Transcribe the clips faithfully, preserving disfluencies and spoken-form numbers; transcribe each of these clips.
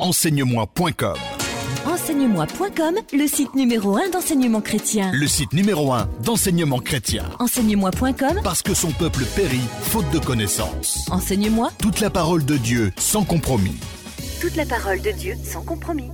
enseigne-moi point com. enseigne-moi point com, le site numéro un d'enseignement chrétien. Le site numéro un d'enseignement chrétien. enseigne-moi point com, parce que son peuple périt faute de connaissances. Enseigne-moi. Toute la parole de Dieu sans compromis. Toute la parole de Dieu sans compromis.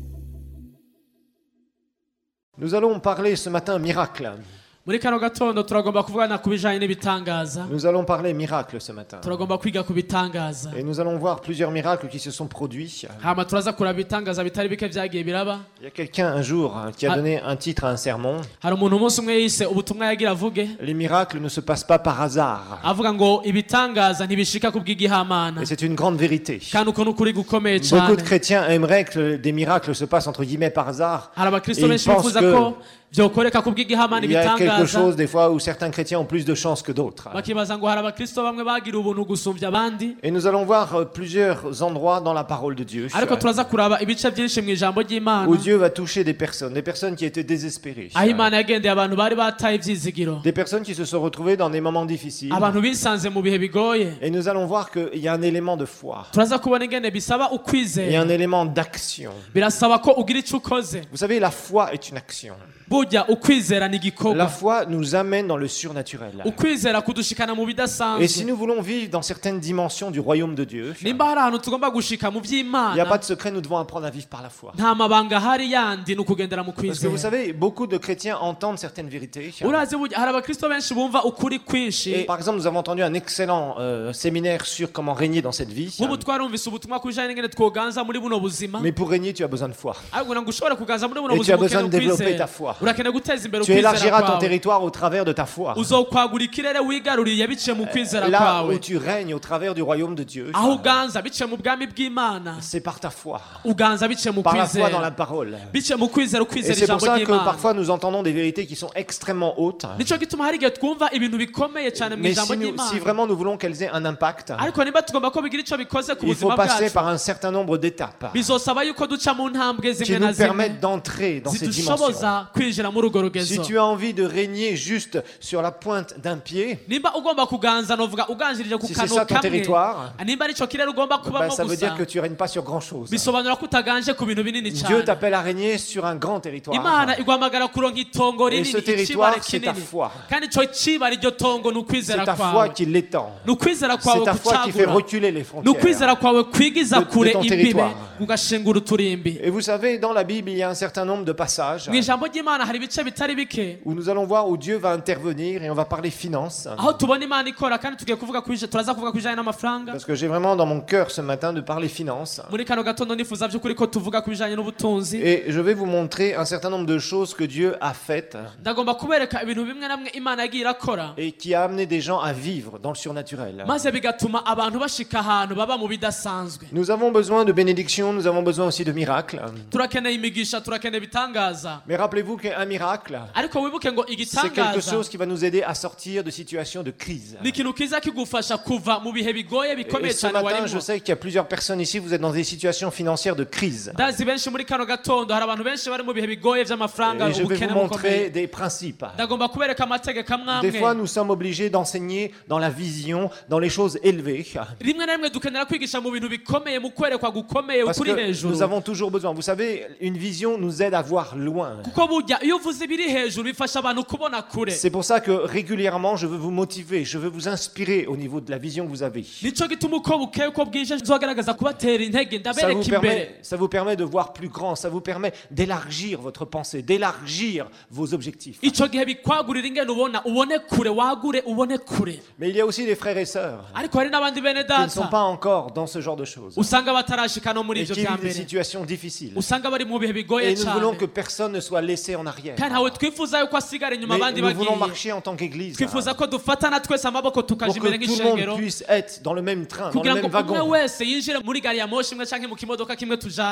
Nous allons parler ce matin miracle. muri kano gatondo turagomba kuvugana ku bijanye n'ibitangaza. Nous allons parler miracle ce matin. turagomba kwiga ku bitangaza. Et nous allons voir plusieurs miracles qui se sont produits. hama turaza kuraba ibitangaza bitari bike vyagiye biraba. Il y a quelqu'un un jour hein, qui a donné un titre à un sermon. hari umuntu umunsi umwe yise ubutumwa yagira avuge. Les miracles ne se passent pas par hasard. avuga ngo ibitangaza ntibishika kubw'igihamana. Et c'est une grande vérité. kandi uko n'ukuri gukomeye cyane. Beaucoup de chrétiens aimeraient que des miracles se passent entre guillemets par hasard. hari abakristo benshi bifuza ko vyokoreka kubw'igihamana ibitangaza. Il y a quelque chose des fois où certains chrétiens ont plus de chance que d'autres. bakibaza ngo hari abakristo bamwe bagira ubuntu gusumvya abandi. Et nous allons voir plusieurs endroits dans la parole de Dieu ariko turaza kuraba ibice byinshi mu ijambo ry'Imana où Dieu va toucher des personnes, des personnes qui étaient désespérées. aho Imana yagendeye abantu bari bataye ivyizigiro. Des personnes qui se sont retrouvées dans des moments difficiles. abantu bisanze mu bihe bigoye. Et nous allons voir qu'il y a un élément de foi. turaza kubona ingene bisaba ukwizera. Il y a un élément d'action. birasaba ko ugira ico ukoze. Vous savez, la foi est une action. burya ukwizera ni igikorwa. La foi nous amène dans le surnaturel. ukwizera kudushikana mu bidasanzwe. Et si nous voulons vivre dans certaines dimensions du royaume de Dieu, nimba hari ahantu tugomba gushika mu il n'y a vy'Imana pas de secret, nous devons apprendre à vivre par la foi. nta mabanga hari yandi ni ukugendera mu Parce que kwizera. vous savez, beaucoup de chrétiens entendent certaines vérités. urazi burya hari abakristo benshi bumva ukuri kwinshi. Et par exemple, nous avons entendu un excellent euh, séminaire sur comment régner dans cette vie. nk'ubu twarumvise ubutumwa ku bijanye n'ingene twoganza muri buno buzima. Mais pour régner, tu as besoin de foi. ariko kugira ngo ushobore kuganza muri buno Et tu as buzima besoin de ukeneye développer ta ukwizera. foi. urakeneye guteza imbere Tu ukwizera élargiras ton kwawe. territoire au travers de ta foi. uzokwagura ikirere wigaruriye biciye mu kwizera Là kwawe. où tu règnes au travers du royaume de Dieu, aho uganza biciye mu bwami bw'Imana. c'est par ta foi. uganza biciye mu Par la foi dans kwizera. la parole. biciye mu kwizera Et ukwizera c'est pour ijambo ça que ry'Imana. parfois nous entendons des vérités qui sont extrêmement hautes. nico gituma hari igihe twumva ibintu bikomeye cyane mu Mais ijambo si, nous- ry'Imana. si vraiment nous voulons qu'elles aient un impact, ariko niba tugomba ko bigira ico bikoze ku il faut buzima passer bwacu. par un certain nombre d'étapes bizosaba yuko duca mu ntambwe qui zimwe na nous zimwe permettent d'entrer dans ces dimensions. zidushoboza kwinjira muri urwo Si rugezo. tu as envie de régner juste sur la pointe d'un pied, nimba ugomba kuganza novuga uganjirije ku si c'est kano ça ton kamwe. territoire, nimba arico kirere ugomba bah, kubamo ça veut dire que gusa. tu règnes pas sur grand chose. bisobanura ko utaganje ku bintu binini Dieu cyane. t'appelle à régner sur un grand territoire. Imana iguhamagara kuronka itongo Et ce rinini territoire, icibare c'est ta kinini. foi. kandi ico cibare iryo tongo ni C'est ukwizera ta foi kwawe. qui l'étend. ni ukwizera C'est kwawe ta foi qui fait kucagura. reculer les ni frontières. ukwizera kwawe kwigiza de- de kure ton imbibe territoire. ugashingura uturimbi. Et vous savez, dans la Bible, il y a un certain nombre de passages mu ijambo ry'Imana hari ibice bitari bike où nous allons voir où Dieu va intervenir et on va parler finances. aho tubona Imana ikora kandi tugiye kuvuga ku bijanye- turaza kuvuga ku bijanye n'amafaranga. Parce que j'ai vraiment dans mon cœur ce matin de parler finances. muri kano gatondo nifuza by'ukuri ko tuvuga ku bijanye n'ubutunzi. Et je vais vous montrer un certain nombre de choses que Dieu a faites ndagomba kubereka ibintu bimwe namwe Imana yagiye irakora et qui a amené des gens à vivre dans le surnaturel. maze bigatuma abantu bashika ahantu baba mu bidasanzwe. Nous avons besoin de bénédictions, nous avons besoin aussi de miracles. turakeneye imigisha turakeneye ibitangaza. Mais rappelez-vous qu'un miracle, ariko wibuke ngo c'est quelque igitangaza chose qui va nous aider à sortir de situations de crise. ni ikintu kiza kigufasha kuva mu bihe bigoye Et bikomeye ce cyane matin, warimo. je sais qu'il y a plusieurs personnes ici, vous êtes dans des situations financières de crise. ndazi benshi muri kano gatondo hari abantu benshi bari mu bihe bigoye vy'amafaranga Et je vais ubukene vous montrer bukomeye. des principes. ndagomba kubereka amategeko Des fois, amwamwe. nous sommes obligés d'enseigner dans la vision, dans les choses élevées. rimwe na rimwe dukenera kwigisha mu bintu bikomeye mu kwerekwa gukomeye Parce ukuri que hejuru. nous avons toujours besoin. Vous savez, une vision nous aide à voir loin. kuko burya iyo uvuze ibiri hejuru bifasha abantu kubona kure. C'est pour ça que régulièrement, je veux vous motiver, je veux vous inspirer au niveau de la vision que vous avez. nico gituma uko bukeye uko bwije nzogaragaza kubatera intege Ça vous, ndabereka imbere. permet, ça vous permet de voir plus grand, ça vous permet d'élargir votre pensée, d'élargir vos objectifs. ico gihe bikwagurira ingene ubona ubone kure wagure ubone kure. Mais il y a aussi des frères et sœurs ariko hari n'abandi bene qui ne sont data pas encore dans ce genre de choses usanga batarashika no muri et ivyo qui vya vivent des mbere. situations difficiles. usanga bari mu bihe bigoye Et nous voulons cyane que personne ne soit laissé en arrière. kandi ntawe twifuza yuko asigara inyuma Mais abandi nous voulons bagiye. marcher en tant qu'Église twifuza ko dufatana twese amaboko pour tukaja que imbere tout le monde nk'ishengero puisse être dans le même train, dans le kugira ngo même umwe wagon. wese yinjire muri gari ya moshi imwe canke mu kimodoka kimwe tujane.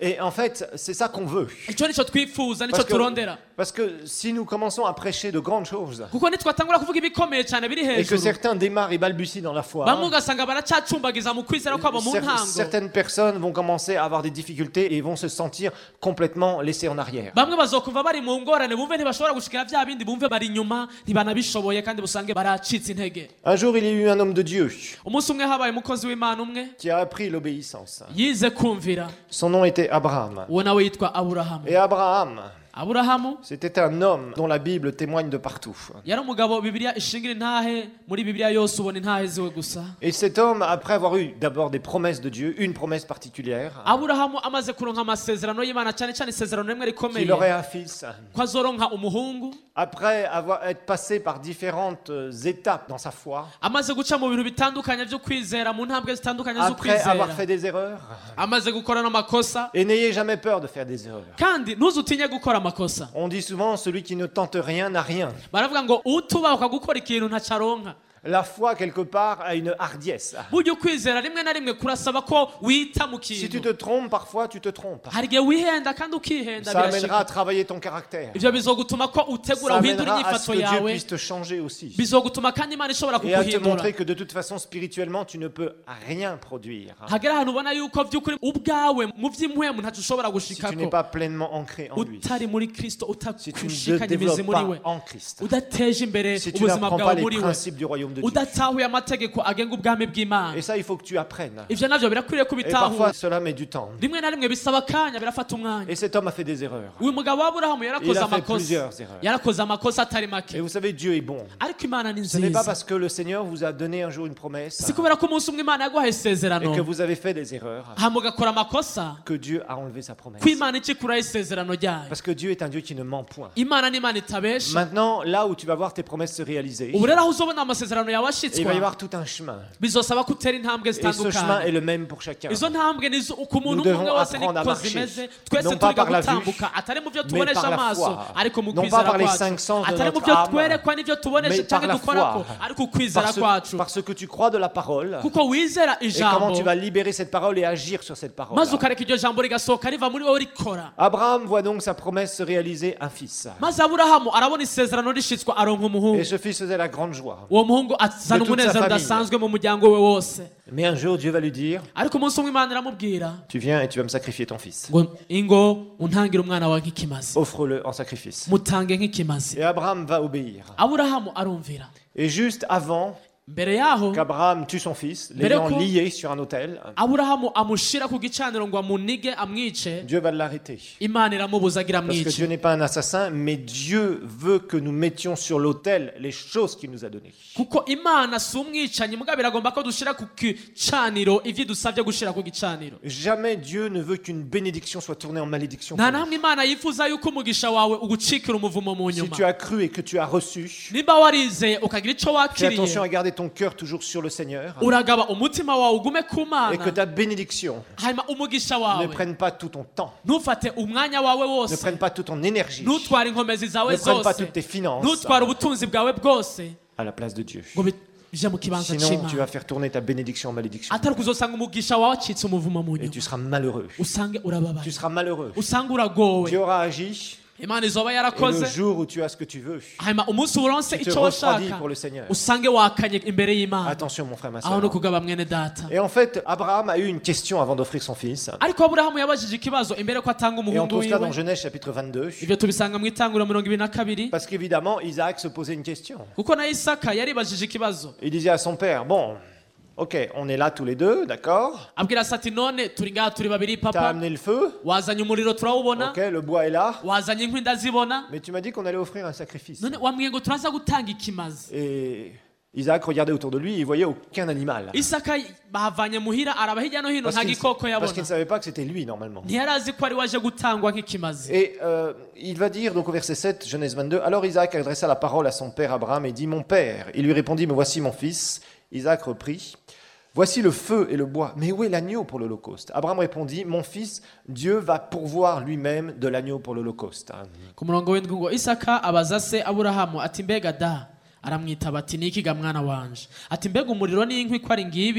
Et en fait, c'est ça qu'on veut. icyo nicyo twifuza nicyo Parce que, turondera parce que si nous commençons à prêcher de grandes choses kuko nitwatangura kuvuga ibikomeye cyane biri et que hejuru certains démarrent et balbutient dans la foi, bamwe ugasanga baracacumbagiza mu kwizera kwabo mu cer- ntango certaines personnes vont commencer à avoir des difficultés et vont se sentir complètement laissées en arrière. bamwe bazokuva bari mu ngorane bumve ntibashobora gushikira bya bindi bumve bari inyuma ntibanabishoboye kandi busange baracitse intege. Un jour, il y a eu un homme de Dieu umunsi umwe habaye umukozi w'Imana umwe qui a appris l'obéissance. yize kumvira Son nom était Abraham. uwo nawe yitwa Aburahamu. Et Abraham, Aburahamu c'était un homme dont la Bible témoigne de partout. yari umugabo Bibiliya ishingira intahe muri Bibiliya yose ubona intahe ziwe gusa. Et cet homme, après avoir eu d'abord des promesses de Dieu, une promesse particulière, Aburahamu amaze kuronka amasezerano y'Imana cyane cyane isezerano rimwe rikomeye qu'il aurait un fils, ko azoronka umuhungu. après avoir été passé par différentes étapes dans sa foi, amaze guca mu bintu bitandukanye byo kwizera mu ntambwe zitandukanye zo après avoir kwizera fait des erreurs, amaze gukora n'amakosa et n'ayez jamais peur de faire des erreurs. kandi ntuzutinye gukora amakosa. On dit souvent, celui qui ne tente rien n'a rien. baravuga ngo utubahuka gukora ikintu ntacaronka. La foi, quelque part, a une hardiesse. burya ukwizera rimwe na rimwe kurasaba ko wita mu Si tu kintu. te trompes, parfois tu te trompes. hari igihe wihenda kandi ukihenda Ça amènera à birashika. travailler ton caractère. ivyo bizogutuma ko utegura Ça uhindura amènera à ce inyifato que Dieu yawe, puisse te changer aussi. bizogutuma kandi Imana ishobora Et à te kuguhindura. montrer que de toute façon, spirituellement, tu ne peux rien produire. hagera ahantu ubona yuko by'ukuri ubwawe mu by'impwemu ntacyo ushobora Si tu n'es gushikako pas pleinement ancré en lui. utari muri Kristo, Si tu ne te utakushikanye imizi développes muri we, pas en Christ. udateje imbere Si tu ubuzima n'apprends pas bwawe les muri we, principes du royaume de Dieu. udatahuye amategeko agenga ubwami bw'Imana. Et ça, il faut que tu apprennes. ivyo navyo birakwiriye Et parfois, kubitahura. cela met du temps. rimwe na rimwe bisaba akanya, birafata umwanya. Et cet homme a fait des erreurs. uyu mugabo wa Aburahamu Il yarakoze a fait amakosa plusieurs erreurs. yarakoze amakosa atari Et make, vous savez, Dieu est bon. ariko Imana ni Ce n'est pas nziza. parce que le Seigneur vous a donné un jour une promesse si kubera ko umunsi umwe Imana yaguhaye et que isezerano vous avez fait des erreurs hama ugakora amakosa que Dieu a enlevé sa promesse. ko Imana ikikuraho isezerano ryayo. Parce que Dieu est un Dieu qui ne ment point. Imana ni Imana itabesha. Maintenant, là où tu vas voir tes promesses se réaliser, ubu rero aho uzobona amasezerano yawe il va y ashitswa avoir tout un chemin. bizosaba ko utera intambwe Et ce chemin zitandukanye. est le même pour chacun. izo ntambwe ni zo ku muntu Nous umwe devons wese apprendre à niko marcher, zimeze. twese non pas turiga par la vue, gutambuka atari mu byo mais tubonesha par la amaso foi. ariko mu Non pas kwizera par les kwacu, cinq sens de atari mu notre byo âme, twerekwa n'ibyo tubonesha mais par cyangwa la dukorako foi. ariko ukwizera Parce, kwacu, parce que tu crois de la parole kuko wizera et comment ijambo tu vas libérer cette parole et agir sur cette parole. maze ukareka iryo jambo rigasohoka riva muri wowe rikora. Abraham voit donc sa promesse se réaliser un fils. maze Aburahamu arabona isezerano rishitswa aronka Et umuhungu. ce fils faisait la grande joie. uwo muhungu azana De toute sa umunezero famille. udasanzwe mu muryango we wose. Mais un jour, Dieu va lui dire, ariko umunsi umwe Imana iramubwira tu viens et tu vas me sacrifier ton fils. ngo ingo untangire umwana wawe nk'ikimazi, Offre-le en sacrifice. mutange nk'ikimazi. Et Abraham va obéir. Aburahamu arumvira. Et juste avant mbere yaho qu'Abraham tue son fils, l'ayant Mbere ko- lié sur un autel, Aburahamu amushira ku gicaniro ngo amunige amwice, Dieu va l'arrêter. Imana iramubuza agira Parce que amwice. Dieu n'est pas un assassin, mais Dieu veut que nous mettions sur l'autel les choses qu'il nous a données. kuko Imana si umwicanyi, mugabo iragomba ko dushira ku gicaniro ivyo dusabye gushira ku gicaniro. Jamais Dieu ne veut qu'une bénédiction soit tournée en malédiction. nta pour nous. namwe Imana yifuza yuko umugisha wawe ugucikira umuvumo mu Si nyuma. tu as cru et que tu as reçu, niba warizeye ukagira ico fais attention wakiriye, à garder ton cœur toujours sur le Seigneur uragaba umutima wawe ugume ku et que Mana, ta bénédiction hanyuma umugisha ne wawe prenne pas tout ton temps, ntufate umwanya wawe ne wose, prenne pas toute ton énergie, ntutware inkomezi zawe ne prenne pas zose, toutes tes finances ntutware ubutunzi bwawe bwose à la place de Dieu. ngo bije mu kibanza Sinon, tu vas c'Imana. faire tourner ta bénédiction en malédiction atari kuzosanga umugisha wawe acitse umuvumo mu et tu nyuma, seras malheureux. usange Tu urababaye, seras malheureux. usange uragowe. Dieu aura agi Imana izoba et le yarakoze, jour où tu as ce que tu veux, hanyuma umunsi uronse tu te ico refroidis washaka pour le Seigneur. usange wakanye imbere y'Imana. Attention mon frère, ma aho no soeur. kugaba mwene data. Et en fait, Abraham a eu une question avant d'offrir son fils. ariko Aburahamu yabajije ikibazo imbere ko atanga Et on umuhungu trouve cela dans wiwe. Genèse chapitre vingt-deux. ivyo tubisanga mu itanguriro mirongo ibiri na kabiri. Parce qu'évidemment, Isaac se posait une question. kuko na Isaka yaribajije ikibazo, Il disait à son père, bon, ok, on est là tous les deux, d'accord. abwira se ati none turi ngaha turi babiri T'as papa, amené le feu, wazanye umuriro turawubona, ok, le bois est là. wazanye inkwi ndazibona, Mais tu m'as dit qu'on allait offrir un sacrifice. none wambwiye ngo turaza gutanga ikimazi. Et Isaac regardait autour de lui, il voyait aucun animal. Isaka bahavanye muhira araba hirya no hino Parce nta qu'il gikoko parce qu'il yabona, ne savait pas que c'était lui normalement. ntiyari azi ko ari waje gutangwa nk'ikimazi. Et euh, il va dire donc au verset sept, Genèse vingt-deux, alors Isaac adressa la parole à son père Abraham et dit, mon père. Il lui répondit, me voici mon fils. Isaac reprit, voici le feu et le bois, mais où est l'agneau pour l'holocauste? Abraham répondit, mon fils, Dieu va pourvoir lui-même de l'agneau pour l'holocauste. ku murongo w'indwi ngo Isaka abaza se Aburahamu ati mbega da, aramwitaba ati niki ga mwana wanje, ati mbega umuriro n'inkwi ko ari ngibi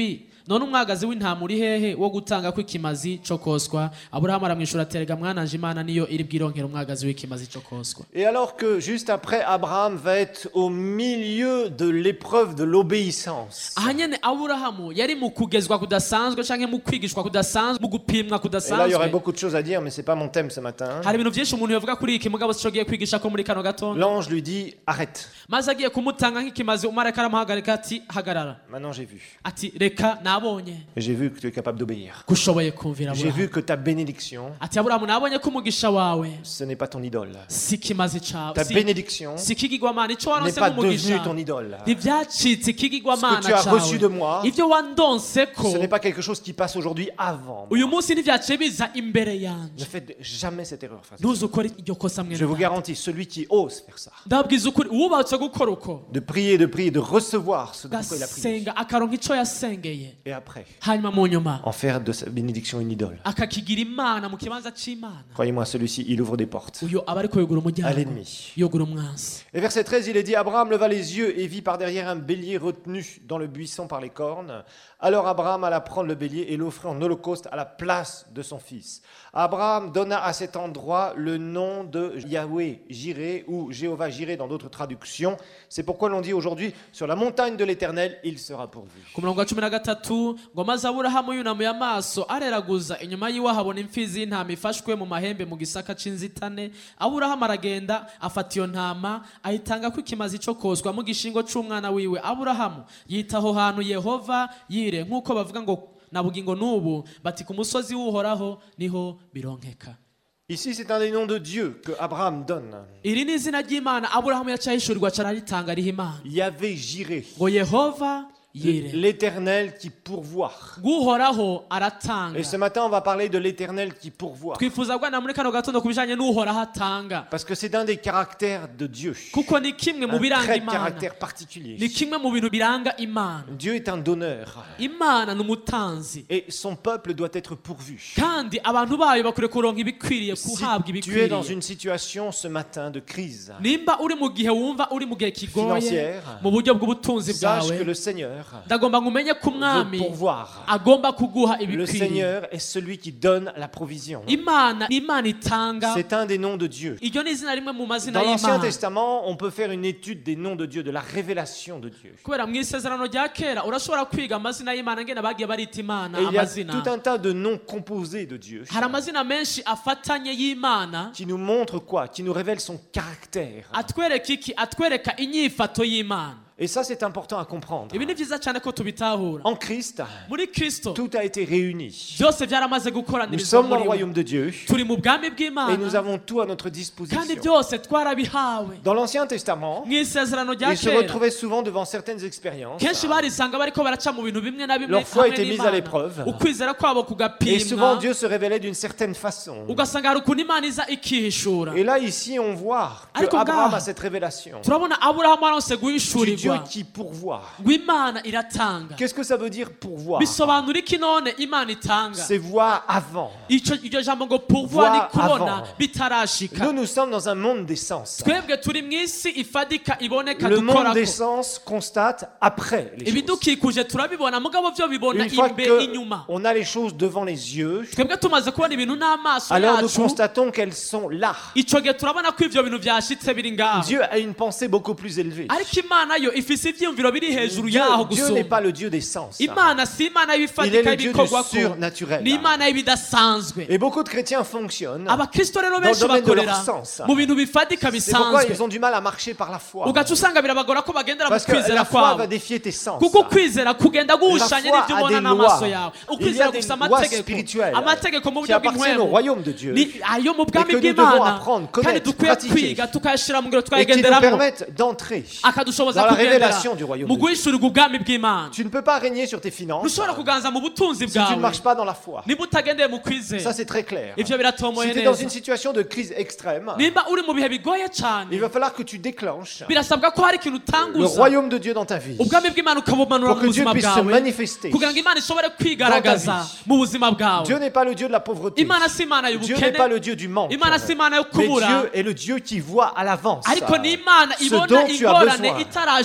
none umwagazi w'intama uri hehe wo gutanga ko ikimazi cyo koswa Aburahamu aramwishura aterega mwananje Imana niyo iri bwironkera umwagazi w'ikimazi cyo koswa. Et alors que juste après, Abraham va être au milieu de l'épreuve de l'obéissance. ahanyene Aburahamu yari mu kugezwa kudasanzwe canke mu kwigishwa kudasanzwe mu gupimwa Et là, il y aurait kudasanzwe. beaucoup de choses à dire, mais c'est pas mon thème ce matin. hari ibintu byinshi umuntu yavuga kuri iki mugabo sico giye kwigisha ko muri kano gatondo. L'ange lui dit arrête. maze agiye kumutanga nk'ikimazi umarayika aramuhagarika ati hagarara Maintenant, j'ai vu. ati reka nabonye Et j'ai vu que tu es capable d'obéir. kushoboye kumvira J'ai vu Aburahamu que ta bénédiction, ati Aburahamu nabonye ko umugisha wawe ce n'est pas ton idole. si kimazi cawe Ta si- bénédiction si ikigirwamana ico n'est waronse pas devenue nk'umugisha ton idole. ntibyacitse ikigirwamana Ce que tu as reçu de cawe moi, ivyo wandonseko Ce n'est pas quelque chose qui passe aujourd'hui avant. uyu munsi ntivyaciye biza imbere Ne yanje faites jamais cette erreur. frère. ntuzukore iryo kosa mwene Je vous data. garantis, celui qui ose faire ça, ndababwiza ukuri uwubatse gukora uko de prier, de prier, de recevoir ce pourquoi il a prié, gasenga akaronka ico yasengeye et après, hanyuma mu nyuma en faire de sa bénédiction une idole. akakigira imana mu kibanza c'imana Croyez-moi, celui-ci, il ouvre des portes uyo aba ariko yugura à umuryango l'ennemi. yugura umwansi. Et verset treize, il est dit, Abraham leva les yeux et vit par derrière un bélier retenu dans le buisson par les cornes. Alors Abraham alla prendre le bélier et l'offrit en holocauste à la place de son fils. Abraham donna à cet endroit le nom de Yahweh Jireh ou Jéhovah Jireh dans d'autres traductions. C'est pourquoi l'on dit aujourd'hui, sur la montagne de l'Éternel, il sera pourvu. ku murongo wa cumi na gatatu ngo maze Aburahamu yunamuye amaso areraguza inyuma yiwe ahabona imfizi y'intama ifashwe mu mahembe mu gisaka c'inzitane. Aburahamu aragenda afata iyo ntama ayitanga ko ikimazi cyo koswa mu gishingo c'umwana wiwe. Aburahamu yita aho hantu Yehova Yire nk'uko bavuga ngo na bugingo n'ubu bati ku musozi w'uhoraho niho bironkeka. Ici, c'est un des noms de Dieu que Abraham donne. Iri ni izina ry'Imana Aburahamu yacahishurirwa cararitanga riha Imana Yahweh Jireh, ngo Yehova Yire l'Éternel qui pourvoit. guhoraho aratanga. Et ce matin, on va parler de l'Éternel qui pourvoit. twifuza bwana muri kano gatondo ku bijanye n'uhoraho atanga Parce que c'est un des caractères de Dieu. kuko ni kimwe mu Un biranga trait de Imana caractère particulier. ni kimwe mu bintu biranga Imana. Dieu est un donneur. Imana ni umutanzi Et son peuple doit être pourvu. kandi abantu bayo bakwiye kuronka ibikwiriye Si kuhabwa tu es dans ibikwiriye. une situation ce matin de crise, nimba uri mu gihe wumva uri mu gihe kigoye Financière. mu buryo bw'ubutunzi sache bwawe que le Seigneur ndagomba ngo umenye ko veut umwami pourvoir. agomba kuguha Le ibikwiriye. Seigneur est celui qui donne la provision. Imana ni Imana itanga. C'est un des noms de Dieu. iryo ni izina rimwe mu mazina Dans l'Ancien y'Imana Testament, on peut faire une étude des noms de Dieu, de la révélation de Dieu. kubera mu isezerano rya kera urashobora kwiga amazina y'Imana ngene bagiye barita Imana Et il y a amazina. tout un tas de noms composés de Dieu hari amazina menshi afatanye y'Imana qui nous montrent quoi? Qui nous révèlent son caractère. atwereka iki atwereka inyifato y'Imana. Et ça, c'est important à comprendre. ibi ni byiza cyane ko tubitahura. En Christ, muri Kristo tout a été réuni. byose byaramaze Nous gukoranirizwa sommes dans le muri we. royaume de Dieu turi mu bwami et nous bw'Imana avons tout à notre kandi disposition. byose twarabihawe. Dans l'Ancien Testament, mu isezerano rya ils se kera retrouvaient souvent devant certaines expériences kenshi barisanga bariko baraca mu bintu bimwe na bimwe Leur foi hamwe était mise à n'Imana. l'épreuve. ukwizera kwabo et souvent kugapimwa Dieu se révélait d'une certaine façon. ugasanga hari ukuntu Imana iza ikihishura. Et là, ici, on voit que Ariko Abraham ngaha, a cette révélation turabona Aburahamu aronse du Dieu guhishurirwa qui pourvoit. ngo Imana iratanga. Qu'est-ce que ça veut dire pourvoir? bisobanura iki none Imana itanga? C'est voir avant. Ico iryo jambo ngo pourvoir ni Voir kubona avant. bitarashika. Nous, nous sommes dans un monde d'essence. twebwe turi mu isi ifadika iboneka Le monde dukorako. d'essence constate après les choses. ibidukikuje turabibona mugabo byo bibona Une fois imbe inyuma. qu'on a les choses devant les yeux, twebwe tumaze kubona ibintu n'amaso alors nous yacu constatons qu'elles sont là. ico gihe turabona ko ivyo bintu vyashitse biri ngaho. Dieu a une pensée beaucoup plus élevée. ariko Imana yo ifise ivyiyumviro biri hejuru Dieu, yaho Dieu n'est pas gusumba. le Dieu des sens. Imana si Imana Il est y'ibifadika le Dieu du y'ibikorwako surnaturel. ni Imana y'ibidasanzwe. Et beaucoup de chrétiens fonctionnent. abakristo rero Dans benshi le domaine de leur bakorera sens. mu bintu bifadika C'est pourquoi bisanzwe ils ont du mal à marcher par la foi. ugaca usanga birabagora ko bagendera mu Parce que kwizera la foi kwabo va défier tes sens. kuko kwizera kugenda guhushanya La foi n'ibyo a ubona des n'amaso lois. yawe. Il y a ukwizera des gusa lois amategeko spirituelles amategeko mu qui buryo appartiennent au bw'impwemu royaume de Dieu ni ayo mu bwami et que nous devons bw'Imana apprendre, kandi connaître, dukwiye pratiquer. kwiga tukayashyira mu ngiro et qui nous tukayagenderamo permettent d'entrer akadushoboza dans la kugendera révélation du royaume mu de Dieu. guhishurirwa ubwami bw'Imana. Tu ne peux pas régner sur tes finances ntushobora kuganza mu butunzi si tu ne bwawe marches pas dans la foi. niba utagendeye mu Ça, kwizera. c'est très clair. ivyo biratomoye Si tu es dans une neza. situation de crise extrême, nimba uri mu bihe bigoye il cyane va falloir que tu déclenches birasabwa ko hari ikintu le utanguza royaume de Dieu dans ta vie ubwami bw'Imana ukabumanura pour mu que Dieu buzima puisse se bwawe manifester. kugira ngo Imana ishobore kwigaragaza Dans ta vie. mu buzima bwawe. Dieu n'est pas le Dieu de la pauvreté. Imana si Imana Dieu n'est pas y'ubukene le Dieu du manque. Imana si Imana yo Mais kubura Dieu est le Dieu qui voit à l'avance ariko ni Imana ce ibona dont tu as ingorane besoin.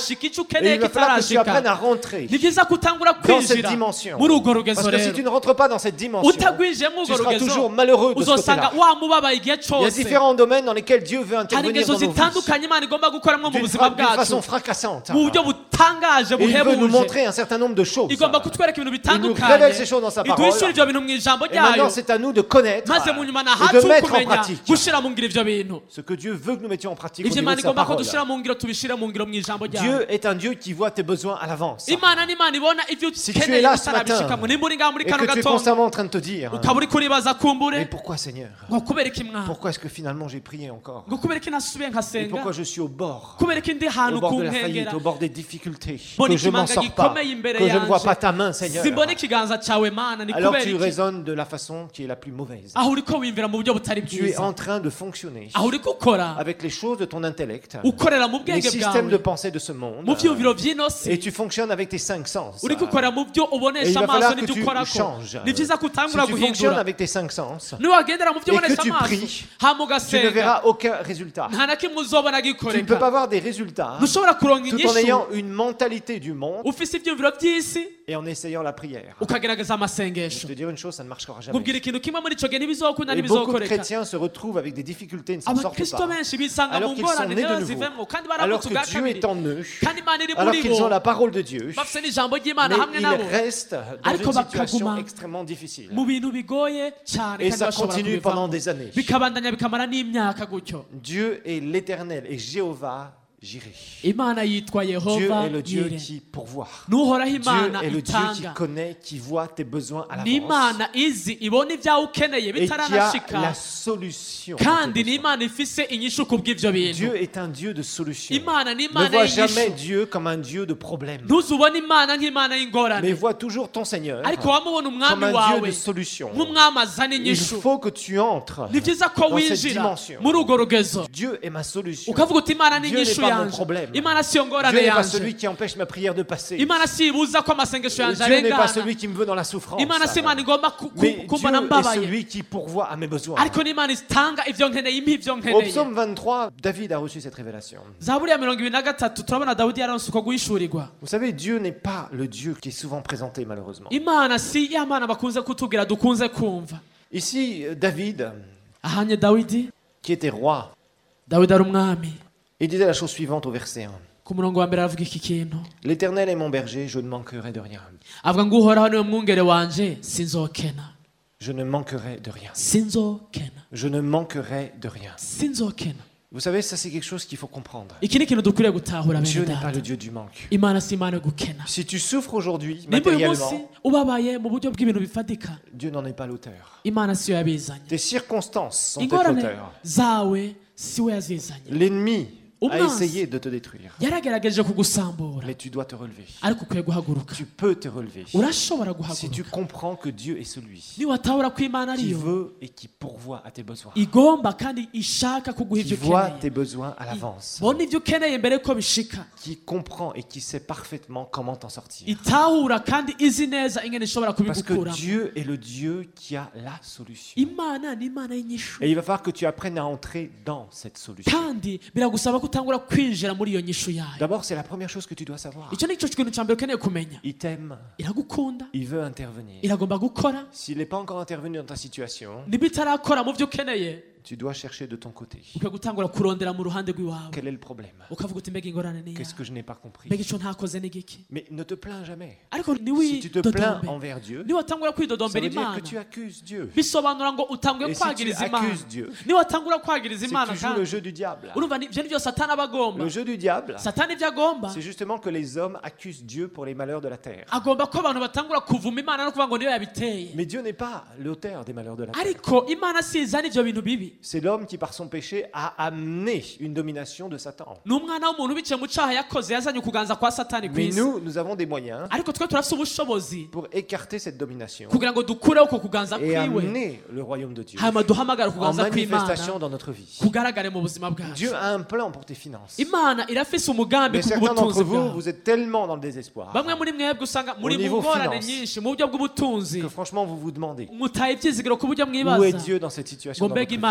kitarashika icyo Et ukeneye il va falloir que tu kitarashika apprennes à rentrer ni byiza ko utangura dans cette kwinjira dimension. muri urwo rugezo Parce que si rero tu ne rentres pas dans cette dimension, utagwinjiyemo tu urwo seras rugezo toujours malheureux de ce uzosanga côté-là. wamubabaye igihe Il y a cyose différents domaines dans lesquels Dieu veut hari intervenir ingeso dans nos vies. zitandukanye imana igomba gukoramo mu D'une buzima fra- d'une bwacu façon fracassante. mu buryo butangaje Et il veut nous buhebuje montrer un certain nombre de choses. igomba kutwereka ibintu Il nous bitandukanye révèle ces choses dans sa parole. iduhishura ibyo bintu mu ijambo Et maintenant, ryayo c'est à nous de connaître maze mu nyuma et nahacu de mettre en kumenya pratique gushyira mu ngiro ibyo bintu ce que Dieu veut que nous mettions en pratique au ibyo niveau imana de sa igomba ko parole. dushyira mu ngiro tubishyire mu ngiro mu ijambo ryayo Dieu est un Dieu qui voit tes besoins à l'avance. imana ni imana ibona ibyo Si tu es ukeneye là ce utarabishikamo nimba uri ngaho muri Et kano que tu es gatondo constamment en train de te dire, ukaba uri kuribaza mais kumbure pourquoi Seigneur? ngo kubera iki mwana Pourquoi est-ce que finalement j'ai prié encore? ngo kubera iki nasubiye Et nkasenga pourquoi je suis au bord, kubera iki ndi au ahantu bord ku de la faillite, nkengera au bord des difficultés, mbona que je m'en ikimanga sors pas, gikomeye imbere que je ne vois pas yanje ta main, Seigneur? simbona ikiganza cyawe mana ni Alors kubera tu iki raisonnes de la façon qui est la plus mauvaise. aho uri ko wimvira mu buryo butari Tu es bwiza en train de fonctionner aho uri gukora avec les choses de ton intellect, ukorera mu les bwenge systèmes de bwawe pensée de ce monde, mu byumviro by'ino si et tu fonctionnes avec tes cinq sens. uri gukorera mu byo Et il ubonesha va amaso falloir que n'ibyo tu ukorako changes. ni byiza ko Si utangura tu fonctionnes guhindura avec tes cinq sens, niwagendera mu byo et que ubonesha tu amaso pries, hama tu ne ugasenga verras aucun résultat. nta na kimwe uzobona Tu ne peux pas gikoreka avoir des résultats ntushobora kuronka tout en inyishu ayant une mentalité du monde ufise ibyumviro by'isi et en essayant la prière. ukagerageza Je amasengesho te dire une chose, ça ne marchera jamais. nkubwira ikintu kimwe muri icyo gihe ntibizokunda Et beaucoup de ntibizokoreka chrétiens se retrouvent avec des difficultés et ne s'en sortent abakristo pas. benshi bisanga mu Alors qu'ils sont ngorane nés de nouveau. ntibazivemo kandi Alors baramutse que ubwa Dieu kabiri est en eux, kandi imana iri alors muri qu'ils ont bo la parole de Dieu, bafise n'ijambo ry'imana mais hamwe ils nabo restent dans Ariko une situation bakaguma extrêmement difficile. mu bintu bigoye cyane Et kandi ça bashobora continue pendant kubivamo des années. bikabandanya bikamara n'imyaka gutyo Dieu est l'Éternel et Jéhovah Jireh. imana yitwa Dieu yehova est le Dieu Yire. qui pourvoit. n'uhoraho Dieu imana est le Dieu qui itanga connaît, qui voit tes besoins à l'avance n'imana izi ibona ibyawe ukeneye et qui a bitaranashika la solution. à tes kandi besoins. n'imana ifise inyishu ku bw'ibyo bintu Dieu est un Dieu de solution. imana Ne n'imana vois jamais y'inyishu Dieu comme un Dieu de problème, ntuzubona imana nk'imana mais y'ingorane vois toujours ton Seigneur ariko wamubona comme umwami un Dieu wawe de solution. nk'umwami azana Il inyishu faut que tu entres ni byiza ko dans cette winjira dimension. muri urwo rugezo Dieu est ma solution. ukavuga uti imana ni Dieu n'est inyishu pas mon yanje problème. imana si yo ngorane Dieu n'est pas yanje celui qui empêche ma prière de passer. imana si ibuza ko amasengesho yanje Dieu n'est pas arengana celui qui me veut dans la souffrance. imana si imana igomba ku- ku- Mais Dieu kumbona est mbabaye celui qui pourvoit à mes besoins. ariko n'imana itanga ibyo nkeneye impa ibyo Au nkeneye psaume vingt-trois, David a reçu cette révélation. zaburi ya mirongo ibiri na gatatu turabona dawudi yaronse uko guhishurirwa Vous savez, Dieu n'est pas le Dieu qui est souvent présenté malheureusement. imana si ya mana bakunze kutubwira dukunze kumva Ici, euh, David, ahanye dawidi qui était roi, dawidi ari umwami il disait la chose suivante au verset un. ku murongo wa mbere aravuga iki kintu L'Éternel est mon berger, je ne manquerai de rien. avuga ngo uhoraho niwe mwungere wanje sinzokena Je ne manquerai de rien. sinzokena Je ne manquerai de rien. sinzokena Vous savez, ça c'est quelque chose qu'il faut comprendre. iki ni ikintu dukwiriye gutahura Dieu bene n'est pas data le Dieu du manque. imana si imana yo gukena Si tu souffres aujourd'hui nimba uyu munsi matériellement, ubabaye mu buryo bw'ibintu bifatika Dieu n'en est pas l'auteur. imana si yo yabizanye Tes circonstances sont peut-être ingorane l'auteur. zawe si we yazizanye L'ennemi a Umwanzi essayé de te détruire. yaragerageje kugusambura Mais tu dois te relever. ariko ukwiye guhaguruka Tu peux te relever. urashobora Si tu guhaguruka comprends que Dieu est celui niwatahura ko imana qui ariyo veut et qui pourvoit à tes besoins. igomba kandi ishaka kuguha Qui ibyo voit ukeneye tes besoins à l'avance. bona ibyo ukeneye mbere ko bishika Qui comprend et qui sait parfaitement comment t'en sortir. itahura kandi izi neza ingene ishobora Parce que kubigukuramo Dieu est le Dieu qui a la solution. imana ni imana y'inyishu Et il va falloir que tu apprennes à entrer dans cette solution. kandi biragusaba ko utangura kwinjira muri iyo nyishu yayo D'abord, c'est la première chose que tu dois savoir. icyo ni cyo kintu cya mbere ukeneye kumenya Il t'aime, iragukunda il veut intervenir. iragomba gukora S'il n'est pas encore intervenu dans ta situation, niba itarakora mu byo ukeneye tu dois chercher de ton côté. ukwiye gutangura kurondera mu ruhande rw'iwawe Quel est le problème? ukavuga uti mbega ingorane ni Qu'est-ce iyawe que je n'ai pas compris? mbega icyo ntakoze ni giki Mais ne te plains jamais. ariko Si tu te plains ntiwidodombe envers Dieu, niwatangura ça kwidodombera veut dire imana que tu accuses Dieu. bisobanura ngo utanguye Et si tu kwagiriza imana accuses Dieu, niwatangura kwagiriza c'est que imana tu joues le kandi jeu du diable. urumva ni- ibyo ni byo satani aba agomba Le jeu du diable, satani ibyo agomba c'est justement que les hommes accusent Dieu pour les malheurs de la terre. agomba ko abantu batangura kuvuma imana no kuvuga ngo niyo yabiteye Mais Dieu n'est pas l'auteur des malheurs de la terre. ariko imana si izana ibyo bintu bibi C'est l'homme qui, par son péché, a amené une domination de Satan. ni umwana w'umuntu biciye mu cyaha yakoze yazanye ukuganza kwa satani ku Mais isi nous, nous avons des moyens ariko twe turafite ubushobozi pour écarter cette domination kugira ngo dukureho uko kuganza et kwiwe amener le royaume de Dieu hanyuma duhamagare en ukuganza kw'imana manifestation dans notre vie. kugaragare mu buzima bwacu Dieu a un plan pour tes finances. imana irafise umugambi Mais ku certains bw'ubutunzi d'entre vous, bwawe vous êtes tellement dans le désespoir bamwe muri mwebwe usanga muri mu niveau ngorane finance. nyinshi mu buryo bw'ubutunzi que franchement vous vous demandez mutaye ibyizigiro ku buryo où est mwibaza Dieu dans cette situation ngo dans mbega votre imana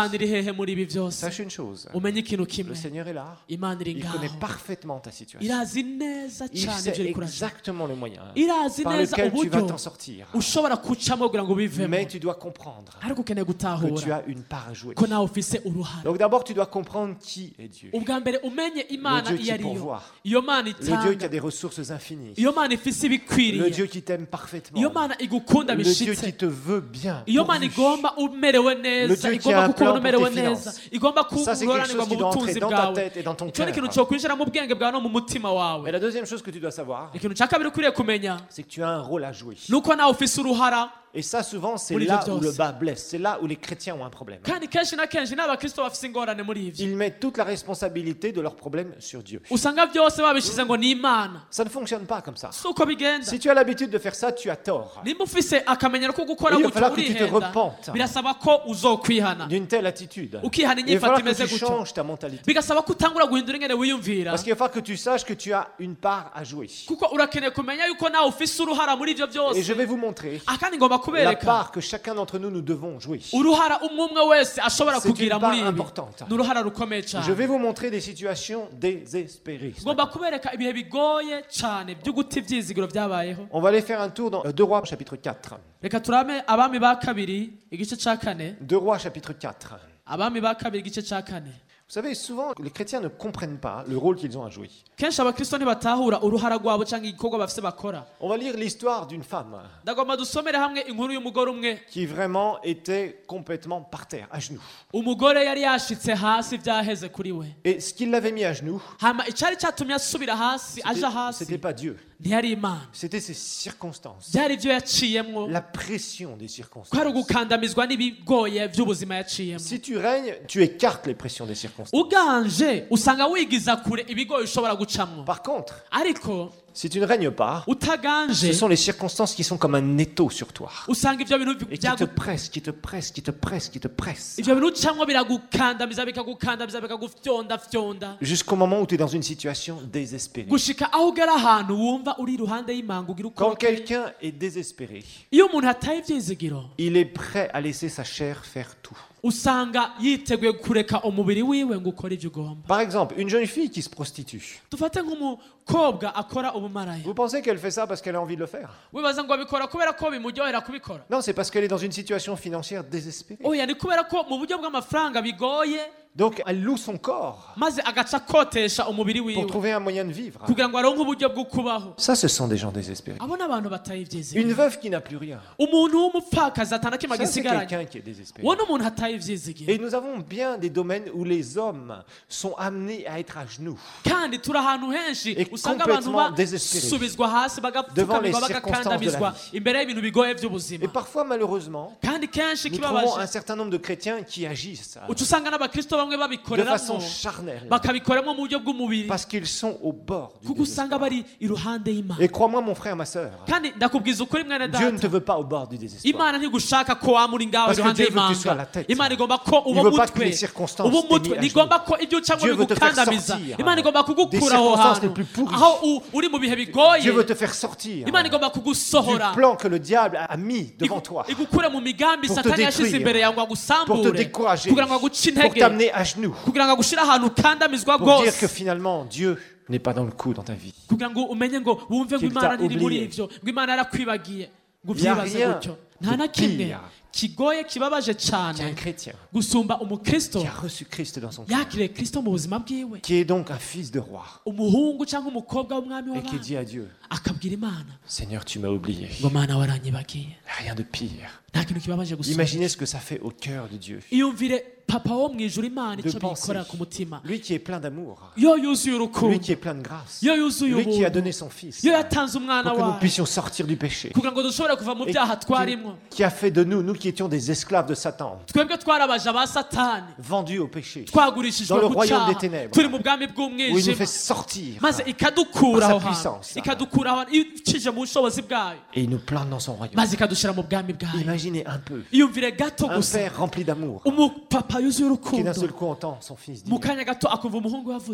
imana iri hehe muri ibi byose Sache une chose, umenye ikintu le kimwe Seigneur est là, imana iri il ngaho connaît parfaitement ta situation. irazi neza Il cyane sait ibyo iri kuraje exactement le moyen irazi par neza lequel tu vas uburyo t'en sortir. ushobora kucamo kugira ngo ubivemo Mais tu dois comprendre ariko ukeneye que tu gutahura as une part à jouer. ko nawe ufise uruhare Donc d'abord, tu dois comprendre qui est Dieu. ubwa mbere umenye imana Le Dieu qui iyo ari yo pourvoit. iyo mana Le Dieu qui a itanga des ressources infinies. iyo mana ifise Le ibikwiriye Dieu qui t'aime parfaitement. iyo mana igukunda Le Dieu bishitse qui te veut bien. iyo mana pourvu. igomba umerewe neza Dieu qui igomba a un kukubona plan umerewe pour tes neza finances. igomba Ça, c'est quelque kuguranirwa chose mu qui doit entrer butunzi dans ta bwawe tête et dans ton icyo ni ikintu cœur. cyokwinjira mu bwenge bwawe no mu mutima Et wawe la deuxième chose que tu dois savoir, ikintu cya kabiri ukwiriye kumenya c'est que tu as un rôle à jouer. ni uko nawe ufise uruhara Et ça, souvent, c'est Pour les là autres. où le bas blesse. C'est là où les chrétiens ont un problème. kandi kenshi na kenshi n'abakristo bafise ingorane muri ivyo Ils mettent toute la responsabilité de leurs problèmes sur Dieu. usanga byose babishize ngo ni imana Ça ne fonctionne pas comme ça. si uko bigenda Si tu as l'habitude de faire ça, tu as tort. nimba ufise akamenyero ko gukora Il va gutyo falloir que tu te urihenda repentes. birasaba ko uzokwihana D'une telle attitude. ukihana Il va inyifato falloir que imeze tu gutyo changes ta mentalité. bigasaba ko utangura guhindura ingene wiyumvira Parce qu'il va falloir que tu saches que tu as une part à jouer. kuko urakeneye kumenya yuko nawe ufise uruhara muri ivyo Et je byose vais vous montrer Ah, kandi ngomba la kubereka part que chacun d'entre nous, nous devons jouer. uruhara umwe umwe wese ashobora C'est une kugira part muri ibi importante. ni uruhara rukomeye Je cyane vais vous montrer des situations désespérées. ngomba kubereka ibihe bigoye cyane byo guta ibyizigiro byabayeho On va aller faire un tour dans deux Rois chapitre quatre. reka turame abami ba kabiri igice cya kane deux Rois chapitre quatre. abami ba kabiri igice cya kane Vous savez, souvent, les chrétiens ne comprennent pas le rôle qu'ils ont à jouer. kenshi abakristo ntibatahura uruhara rwabo cyangwa igikorwa bafise bakora On va lire l'histoire d'une femme ndagomba dusomere hamwe inkuru y'umugore umwe qui vraiment était complètement par terre, à genoux. umugore yari yashitse hasi byaheze kuri we Et ce qui l'avait mis à genoux, hama icyari cyatumye asubira hasi aja c'était hasi c'était pas Dieu, ntiyari imana c'était ses circonstances, byari ibyo yaciyemwo la pression des kwari circonstances. ugukandamizwa n'ibigoye by'ubuzima yaciyemo Si tu règnes, tu écartes les pressions des circonstances. uganje usanga wigiza kure ibigoye ushobora gucamwo Par contre, ariko si tu ne règnes pas, utaganje ce sont les circonstances qui sont comme un étau sur toi usanga ivyo bintu et qui te byagu- pressent, qui te pressent, qui te pressent, qui te pressent. ivyo bintu ucamwo biragukandamiza bikagukandamiza bikagufyondafyonda Jusqu'au moment où tu es dans une situation désespérée. gushika aho ugera ahantu wumva uri iruhande y'imanga ugira Quand uko quelqu'un est désespéré, iyo umuntu ataye ivyizigiro il est prêt à laisser sa chair faire tout. usanga yiteguye kureka umubiri wiwe ngo ukore ivyo ugomba Par exemple, une jeune fille qui se prostitue. dufate nk'umukobwa akora ubumaraya Vous pensez qu'elle fait ça parce qu'elle a envie de le faire? wibaza ngo abikora kubera ko bimuryohera kubikora Non, c'est parce qu'elle est dans une situation financière désespérée. oya ni kubera ko mu buryo bw'amafaranga bigoye Donc, elle loue son corps maze agaca akotesha umubiri pour wiwe trouver un moyen de vivre. kugira ngo aronke uburyo bwo kubaho Ça, ce sont des gens désespérés. abo ni abantu bataye Une ivyizigiro veuve qui n'a plus rien. umuntu w'umupfakazi atanakimwe Ça, c'est agisigaranye quelqu'un qui est désespéré. uwo ni umuntu ataye ivyizigiro Et nous avons bien des domaines où les hommes sont amenés à être à genoux kandi turi ahantu henshi Et usanga abantu complètement désespérés. basubizwa hasi Devant les bagapfukamirwa circonstances bagakandamizwa de la vie. imbere y'ibintu bigoye Et by'ubuzima parfois, malheureusement, kandi kenshi nous trouvons un kibabaje certain nombre de chrétiens qui agissent uca usanga n'abakristo bamwe de babikoreramo façon charnelle bakabikoramo mu buryo bw'umubiri parce qu'ils sont au bord du kuko usanga désespoir. bari iruhande y'imana Et crois-moi, mon frère, ma sœur, kandi ndakubwiza ukuri mwene Dieu ne te data veut pas au bord du désespoir. imana ntigushaka ko waba uri ngaho Parce que iruhande Dieu veut que tu sois y'imanga la tête. imana igomba ko Il uba veut pas que umutwe les circonstances uba t'aient umutwe mis à ntigomba ko ibyo ucamo Dieu veut te faire bigukandamiza sortir imana igomba des kugukura aho circonstances les hantu plus pourries. aho u- uri mu bihe bigoye Dieu veut te faire sortir imana igomba du kugusohora plan que le diable a mis devant igu- toi igukure mu migambi Pour te satani yashyize détruire. imbere yawe ngo pour te agusambure décourager, kugira ngo aguce pour intege t'amener à genoux, kugira ngo agushyire ahantu ukandamizwa pour dire rwose que finalement Dieu n'est pas dans le coup dans ta vie. kugira ngo umenye ngo wumve ngo Qu'il imana t'a ntiri muri oublié. ibyo ngo imana yarakwibagiye ngo Il y a ubyibaze rien gutyo nta na de kimwe pire. kigoye kibabaje Tu es un cyane chrétien gusumba umukristo qui a reçu Christ dans son cœur, yakiriye kristo mu buzima bwiwe qui est donc un fils de roi umuhungu cyangwa umukobwa w'umwami et qui w'abana dit à Dieu, akabwira imana Seigneur, tu m'as oublié. ngo mana waranyibagiye Rien de pire. nta kintu kibabaje gusumba Imaginez ce que ça fait au cœur de Dieu. iyumvire papa wo mu ijuru imana De icyo penser, bikorera ku mutima lui qui est plein d'amour, yo yuzuye lui urukundo qui est plein de grâce, yo yuzuye lui qui a ubuntu donné son fils yo yatanze umwana pour que nous wawe puissions sortir du péché, kugira ngo dushobore kuva mu et byaha qui, twarimwo qui a fait de nous, nous qui étions des esclaves de Satan, twebwe twarabaje aba satani vendus au péché, twagurishijwe Dans le ku royaume cyaha des ténèbres. turi mu bwami où il nous fait bw'umwijima sortir maze ikadukura Par sa aho hantu puissance. ikadukura aho hantu icije mu bushobozi bwayo et il nous plante dans son royaume. maze ikadushyira mu bwami bwayo Imaginez un peu iyumvire gato un gusa père rempli d'amour umupapa yuzuye qui d'un urukundo seul coup entend son fils mu dire, kanya gato akumva umuhungu yavuze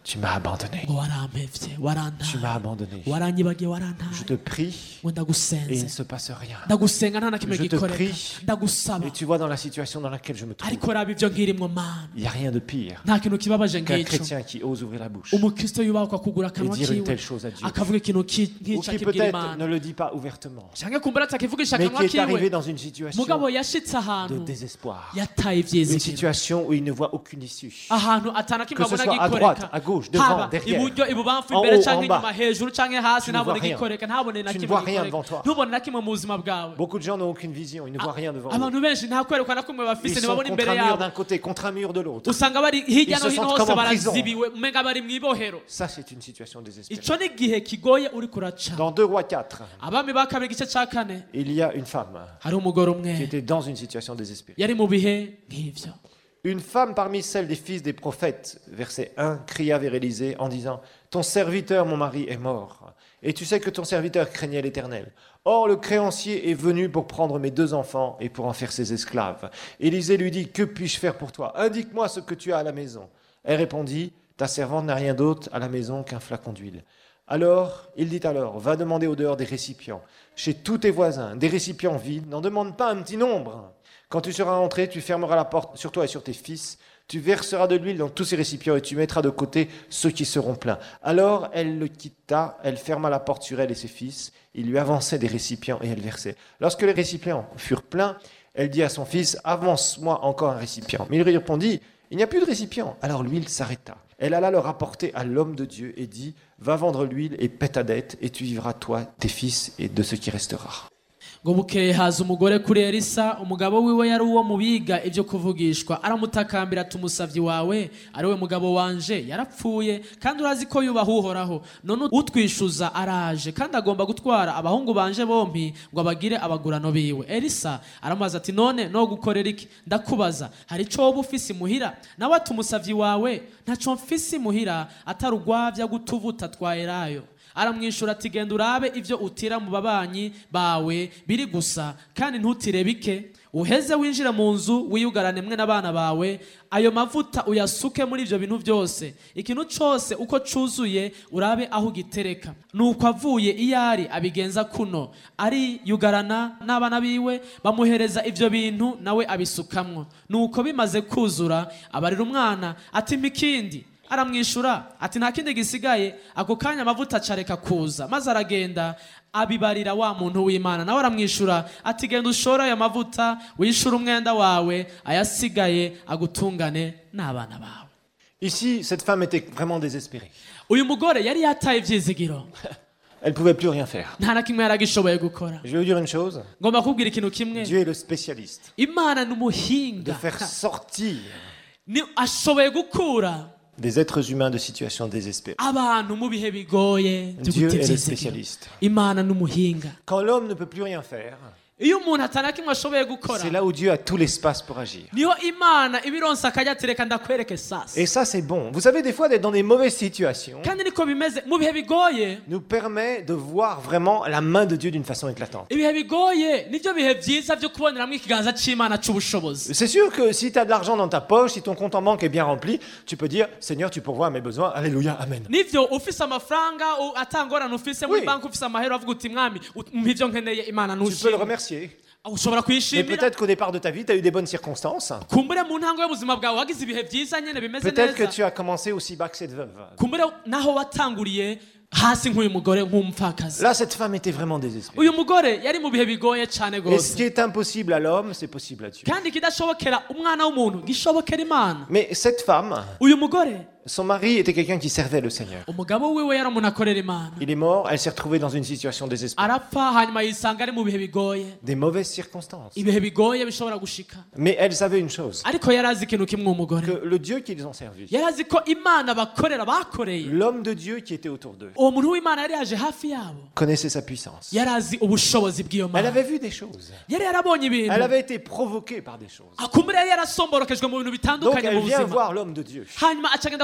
tu m'as abandonné. ngo warampevye Tu warantaye m'as abandonné. waranyibagiye Je warantaye te prie ngo et il ne ndagusenze se passe rien. ndagusenga nta na kimwe Je te gikoreka prie. ndagusaba Et tu vois dans la situation dans laquelle je me trouve, ariko raba ivyo nkirimwo mana il n'y a rien de pire nta kintu kibabaje qu'un nk'ico chrétien qui ose ouvrir la bouche umukristo yubahwa kugura et akanwa dire une kiwe telle chose à Dieu. akavuga ikintu ki- Ou nk'ico qui akibwira peut-être imana ne le dit pas ouvertement, canke kumbura atakivugisha mais akanwa qui est arrivé kiwe dans une situation mugabo yashitse de ahantu désespoir. yataye Une ivyizigiro situation où il ne voit aucune issue. ahantu atana kimwe Que ce abona soit à droite, gikoreka à gauche, devant, haba derrière, iburyo ibubamfu en imbere haut, canke en bas. inyuma hejuru canke hasi Tu ne vois ntabone rien. gikoreka ntabone na Tu ne kimwe vois rien gikoreka devant toi. ntubone na kimwe mu buzima bwawe Beaucoup de gens n'ont aucune vision, ils ne voient rien devant eux. abantu benshi nta kwerekwa na kumwe Ils bafise sont ntibabona contre imbere un mur yabo d'un côté, contre un mur de l'autre. usanga bari hirya Ils no se hino sentent hose comme en prison. barazibiwe umenga bari mw'ibohero Ça, c'est une situation désespérée. ico ni igihe kigoye uri kuraca Dans deux rois quatre, abami ba kabiri igice ca kane il y a une femme hari umugore qui umwe était dans une situation désespérée. yari mu bihe nk'ivyo Une femme parmi celles des fils des prophètes, verset un, cria vers Élisée en disant « Ton serviteur, mon mari, est mort, et tu sais que ton serviteur craignait l'Éternel. Or le créancier est venu pour prendre mes deux enfants et pour en faire ses esclaves. » Élisée lui dit « Que puis-je faire pour toi? Indique-moi ce que tu as à la maison. » Elle répondit « Ta servante n'a rien d'autre à la maison qu'un flacon d'huile. » Alors, il dit alors, va demander au dehors des récipients, chez tous tes voisins, des récipients vides, n'en demande pas un petit nombre. Quand tu seras entré, tu fermeras la porte sur toi et sur tes fils, tu verseras de l'huile dans tous ces récipients et tu mettras de côté ceux qui seront pleins. Alors elle le quitta, elle ferma la porte sur elle et ses fils, il lui avançait des récipients et elle versait. Lorsque les récipients furent pleins, elle dit à son fils, avance-moi encore un récipient. Mais il lui répondit, il n'y a plus de récipient. Alors l'huile s'arrêta. Elle alla le rapporter à l'homme de Dieu et dit, va vendre l'huile et paie ta dette et tu vivras toi, tes fils et de ce qui restera. ngo bukeye haza umugore kuri Elisa umugabo wiwe yari uwo mu biga ibyo kuvugishwa aramutakambira ati umusavyi wawe ari we mugabo wanje yarapfuye kandi urazi ko yubaha uhoraho none utwishuza araje kandi agomba gutwara abahungu banje bompi ngo abagire abagurano biwe. Elisa aramubaza ati none no gukorera iki? Ndakubaza hari ico woba ufise imuhira? Nawe ati umusavyi wawe ntaco mfise imuhira atari urwavya gutuvuta twa Elayo. Aramwishura ati genda urabe ivyo utira mu babanyi bawe biri gusa kandi ntutire bike uheze winjire mu nzu wiyugarane mwe n'abana bawe ayo mavuta uyasuke muri ivyo bintu byose ikintu cose uko cuzuye urabe aho gitereka nuko avuye iyari abigenza kuno ari yugarana n'abana biwe bamuhereza ivyo bintu nawe abisukamwo nuko bimaze kuzura abarira umwana ati mikindi aramwishura ati nta kindi gisigaye ako kanya amavuta acareka kuza maze aragenda abibarira wa muntu w'Imana nawe aramwishura ati genda ushora aya mavuta wishura umwenda wawe ayasigaye agutungane n'abana bawe. Ici, cette femme était vraiment désespérée. Uyu mugore yari yataye ivyizigiro. Elle ne pouvait plus rien faire. Nta na kimwe yaragishoboye gukora. Je vais vous dire une chose. Ngomba kubwira ikintu kimwe. Dieu est le spécialiste Imana de n'umuhinga. faire sortir Ni ashoboye gukura des êtres humains de situations désespérées. abantu mu bihe bigoye byo Dieu est le gutevye spécialiste. Imana n'umuhinga. Quand l'homme ne peut plus rien faire, Iyo umuntu atana kimwe ashoboye gukora c'est là où Dieu a tout l'espace pour agir. niho Imana ibironsa akajya atereka ndakwereke sasa. Et ça, c'est bon. Vous savez, des fois, d'être dans des mauvaises situations Kandi niko bimeze mu bihe bigoye. nous permet de voir vraiment la main de Dieu d'une façon éclatante. Ibihe bigoye nivyo bihe byiza byo kuboneramwo ikiganza c'Imana c'ubushobozi. C'est sûr que si tu as de l'argent dans ta poche, si ton compte en banque est bien rempli, tu peux dire, Seigneur, tu pourvois à mes besoins. Alléluia, Amen. Nivyo ufise amafaranga u- atangorana ufise muri Oui. banki ufise amahera avuga uti mwami mpivyo nkeneye Imana Tu peux le nushimye. remercier. Ushobora Mais kwishimira. peut-être qu'au départ de ta vie, tu as eu des bonnes circonstances. Kumbure mu ntango y'ubuzima bwawe wagize ibihe byiza nyene bimeze Peut-être que neza. tu as commencé aussi bas que cette veuve. Kumbure naho watanguriye hasi nk'uyu mugore nk'umupfakazi. Là, cette femme était vraiment désespérée. Uyu mugore yari mu bihe bigoye cane Et ce gose. qui est impossible à l'homme, c'est possible à Dieu. Kandi kidashobokera umwana w'umuntu gishobokera Imana. Mais cette femme, Uyu mugore son mari était quelqu'un qui servait le Seigneur. umugabo wiwe yari umuntu akorera Imana. Il est mort, elle s'est retrouvée dans une situation désespérée. Arapfa hanyuma yisanga ari mu bihe bigoye. Des mauvaises circonstances. Ibihe bigoye bishobora gushika. Mais elle savait une chose, Ariko yari azi ikintu kimwe umugore. que le Dieu qu'ils ont servi, Yari azi ko Imana bakorera bakoreye. l'homme de Dieu qui était autour d'eux, Uwo muntu w'Imana yari yaje hafi yabo. connaissait sa puissance. Yari azi ubushobozi bw'iyo Elle Mana. avait vu des choses. Yari yarabonye ibintu. Elle avait été provoquée par des choses. Akumbure yari yarasomborokejwe mu bintu Donc bitandukanye elle mu vient buzima. voir l'homme de Dieu. Hanyuma acagenda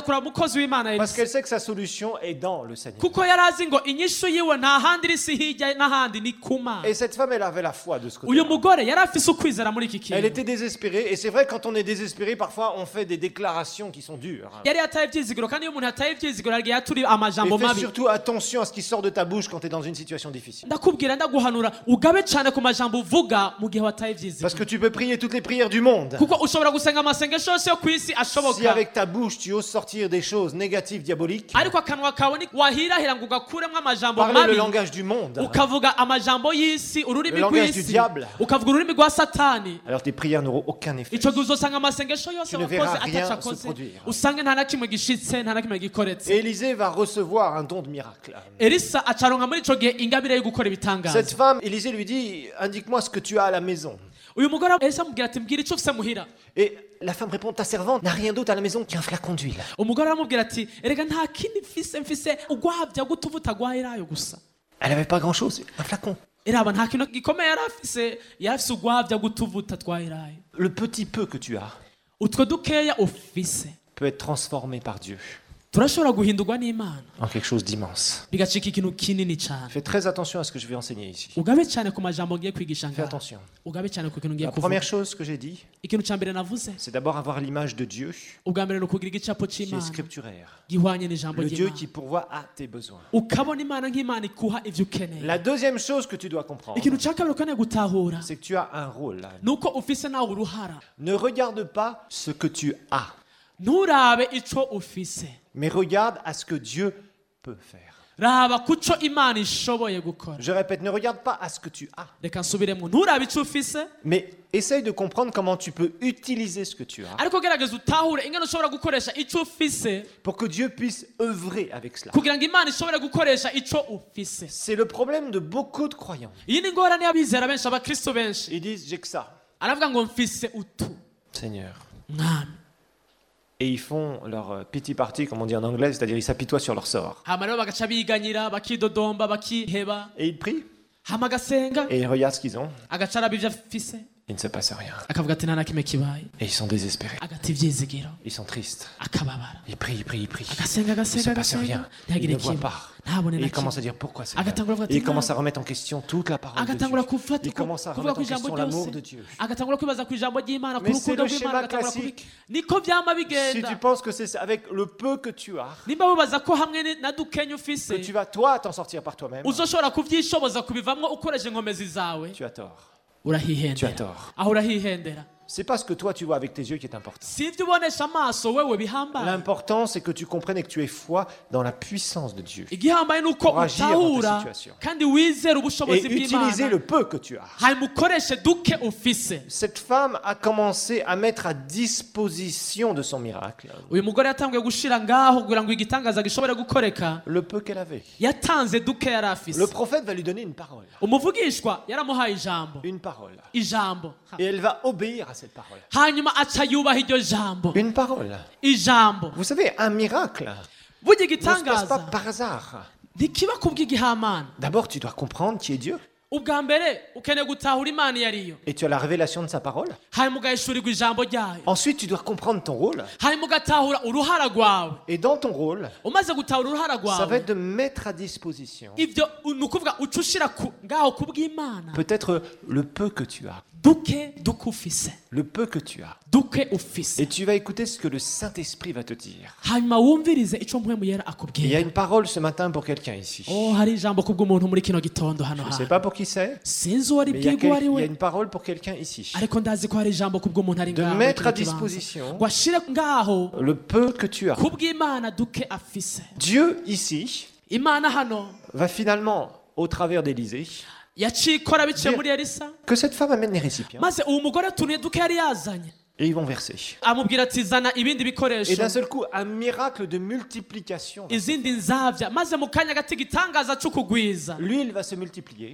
kuraba umukozi w'Imana Parce Elisa qu'elle sait que sa solution est dans le Seigneur. kuko yari azi ngo inyishu yiwe nta handi iri si hirya n'ahandi ni ku Mana. Et cette femme, elle avait la foi de ce côté. Uyu mugore yari afise ukwizera muri iki Elle kintu. était désespérée. Et c'est vrai, quand on est désespéré, parfois on fait des déclarations qui sont dures. Yari yataye ivyizigiro kandi iyo umuntu yataye ivyizigiro yagiye aturi Et amajambo fais mabi. surtout attention à ce qui sort de ta bouche quand tu es dans une situation difficile. Ndakubwira ndaguhanura ugabe cyane ku majambo uvuga mu gihe wataye Parce ivyizigiro. que tu peux prier toutes les prières du monde. Kuko ushobora gusenga amasengesho yose yo ku isi Si ashoboka. avec ta bouche tu oses sortir des choses négatives, diaboliques, Ariko akanwa kawe ni wahirahira ngo ugakuremwo amajambo parler le mabi. langage du monde, Ukavuga amajambo y'isi ururimi Le langage rw'isi du diable. ukavuga ururimi rwa satani alors tes prières n'auront aucun effet. ico gihe uzosanga amasengesho yose Tu ne wakoze verras rien ataco se akoze produire. usange nta na kimwe gishitse nta na kimwe gikoretse. Élisée va recevoir un don de miracle. Elisa acaronka muri ico gihe ingabire yo gukora ibitangaza. Cette femme, Élisée lui dit, indique-moi ce que tu as à la maison. Uyu mugore Elisa amubwira ati mbwira ico ufise muhira. Et la femme répond, ta servante n'a rien d'autre à la maison qu'un flacon d'huile. Umugore aramubwira ati erega nta kindi mfise mfise ugwavya gutuvuta gwaherayo gusa. Elle n'avait pas grand-chose, un flacon. Eraba nta kintu gikomeye yari afise yari afise ugwavya gutuvuta twaherayo. Le petit peu que tu as Utwo dukeya ufise peut être transformé par Dieu turashobora guhindurwa n'Imana en quelque chose d'immense. bigacika ikintu kinini cyane. Fais très attention à ce que je vais enseigner ici. Ugabe cyane ku majambo ngiye kwigisha Fais ngaha. attention. Ugabe cyane ku kintu ngiye La kuvuga. première chose que j'ai dit, Ikintu cya mbere navuze c'est d'abord avoir l'image de Dieu ubwa mbere ni ukugira igicapo qui est cy'Imana scripturaire. gihwanye n'ijambo Le Dieu ry'Imana. qui pourvoit à tes besoins. Ukabona Imana nk'Imana ikuha ivyo ukeneye. La deuxième chose que tu dois comprendre, Ikintu cya kabiri ukeneye gutahura c'est que tu as un rôle. nuko ufise nawe uruhara. Ne regarde pas ce que tu as, Nturabe ico ufise, mais regarde à ce que Dieu peut faire. raba kuco Imana ishoboye gukora. Je répète, ne regarde pas à ce que tu as, Reka nsubiremo, nturabe ico ufise mais essaye de comprendre comment tu peux utiliser ce que tu as ariko gerageza utahure ingene ushobora gukoresha ico ufise pour que Dieu puisse œuvrer avec cela. kugira ngo Imana ishobore gukoresha ico ufise. C'est le problème de beaucoup de croyants. Iyi ni ingorane y'abizera benshi, abakristo benshi. Ils disent, j'ai que ça, Aravuga ngo mfise utu Seigneur. mwami. Et ils font leur euh, pity party, comme on dit en anglais, c'est-à-dire ils s'apitoient sur leur sort. Hama rero bagaca biganyira bakidodomba bakiheba. Et ils prient, Hama agasenga et ils regardent ce qu'ils ont, agaca araba ivyo afise il ne se passe rien. akavuga ati nta na kimwe kibaye, Et ils sont désespérés, agata ivyizigiro ils sont tristes. akababara Ils prient, ils prient, ils prient. agasenga Il ne se agasenga passe agasenga rien. Ils ntihagire ne voient kimwe pas. ntabone Et na ils commencent kimwe à dire pourquoi c'est agatangura kuvuga Et ati ils commencent à "Imana." remettre en question toute la parole de agatangura Dieu. kufata Ils commencent à kuvuga remettre ku en ijambo question l'amour ryose de Dieu. agatangura kwibaza ku ijambo ry'Imana ku Mais c'est rukundo le rw'Imana schéma agatangura classique. kubi- niko vyama Si bigenda. tu penses que c'est avec le peu que tu as, Nimba wibaza ko hamwe ni- na dukenya ufise que tu vas toi t'en sortir par toi-même, uzoshobora kuvyishoboza kubivamwo ukoresha inkomezi zawe, tu as tort. Tu as urahihendera. tort. Aho urahihendera. C'est pas ce que toi tu vois avec tes yeux qui est important. Si ivyo ubonesha amaso wewe bihambaye. L'important c'est que tu comprennes et que tu aies foi dans la puissance de Dieu. Igihambaye nuko Pour agir dans ta utahura situation. kandi wizera Et ubushobozi utiliser bw'Imana le peu que tu as. hanyuma ukoreshe duke ufise. Cette femme a commencé à mettre à disposition de son miracle Uyu mugore yatanguye gushira ngaho kugira ngo igitangaza gishobore gukoreka, le peu qu'elle avait. yatanze duke yari afise. Le prophète va lui donner une parole. Umuvugishwa yaramuhaye ijambo Une parole. ijambo Et elle va obéir à cette parole. hanyuma aca yubaha iryo jambo Une parole. ijambo. Vous savez, un miracle Burya ne se passe pas igitangaza par hasard. ntikiba kubw'igihamana. D'abord, tu dois comprendre qui est Dieu. Ubwa mbere ukeneye gutahura Imana iyo ariyo, Et tu as la révélation de sa parole. hanyuma ugahishurirwa ijambo ryayo, Ensuite, tu dois comprendre ton rôle. hanyuma ugatahura uruhara rwawe. Et dans ton rôle, Umaze gutahura uruhara ça rwawe, va être de mettre à disposition ivyo ni ukuvuga uca ushira ku- ngaho kubw'Imana peut-être le peu que tu as. duke duke ufise Le peu que tu as. duke ufise, Et tu vas écouter ce que le Saint-Esprit va te dire. hanyuma wumvirize ico mpwemu yera Il y a akubwira. une parole ce matin pour quelqu'un ici. Oh, hari ijambo kubw'umuntu muri kino gitondo hano Je ne sais hantu. pas pour qui c'est, Sinzi uwo mais il y, a aribwirwa quel- uwo ari il y a we, une parole pour quelqu'un ici. ariko ndazi ko hari ijambo kubw'umuntu ari De ngaho muri mettre kino à kibanza. disposition ngo ashire ngaho le peu que tu as. kubw'Imana duke afise. Dieu ici Imana hano va finalement, au travers d'Élisée, yaciye ikora biciye Dire- muri Elisa, que cette femme amène les récipients maze uwo mugore atunuye duke yari yazanye et ils vont verser. amubwira ati zana ibindi Et bikoresho d'un seul coup, un miracle de multiplication. izindi nzavya, maze mu kanya gato igitangaza c'ukugwiza L'huile va se multiplier,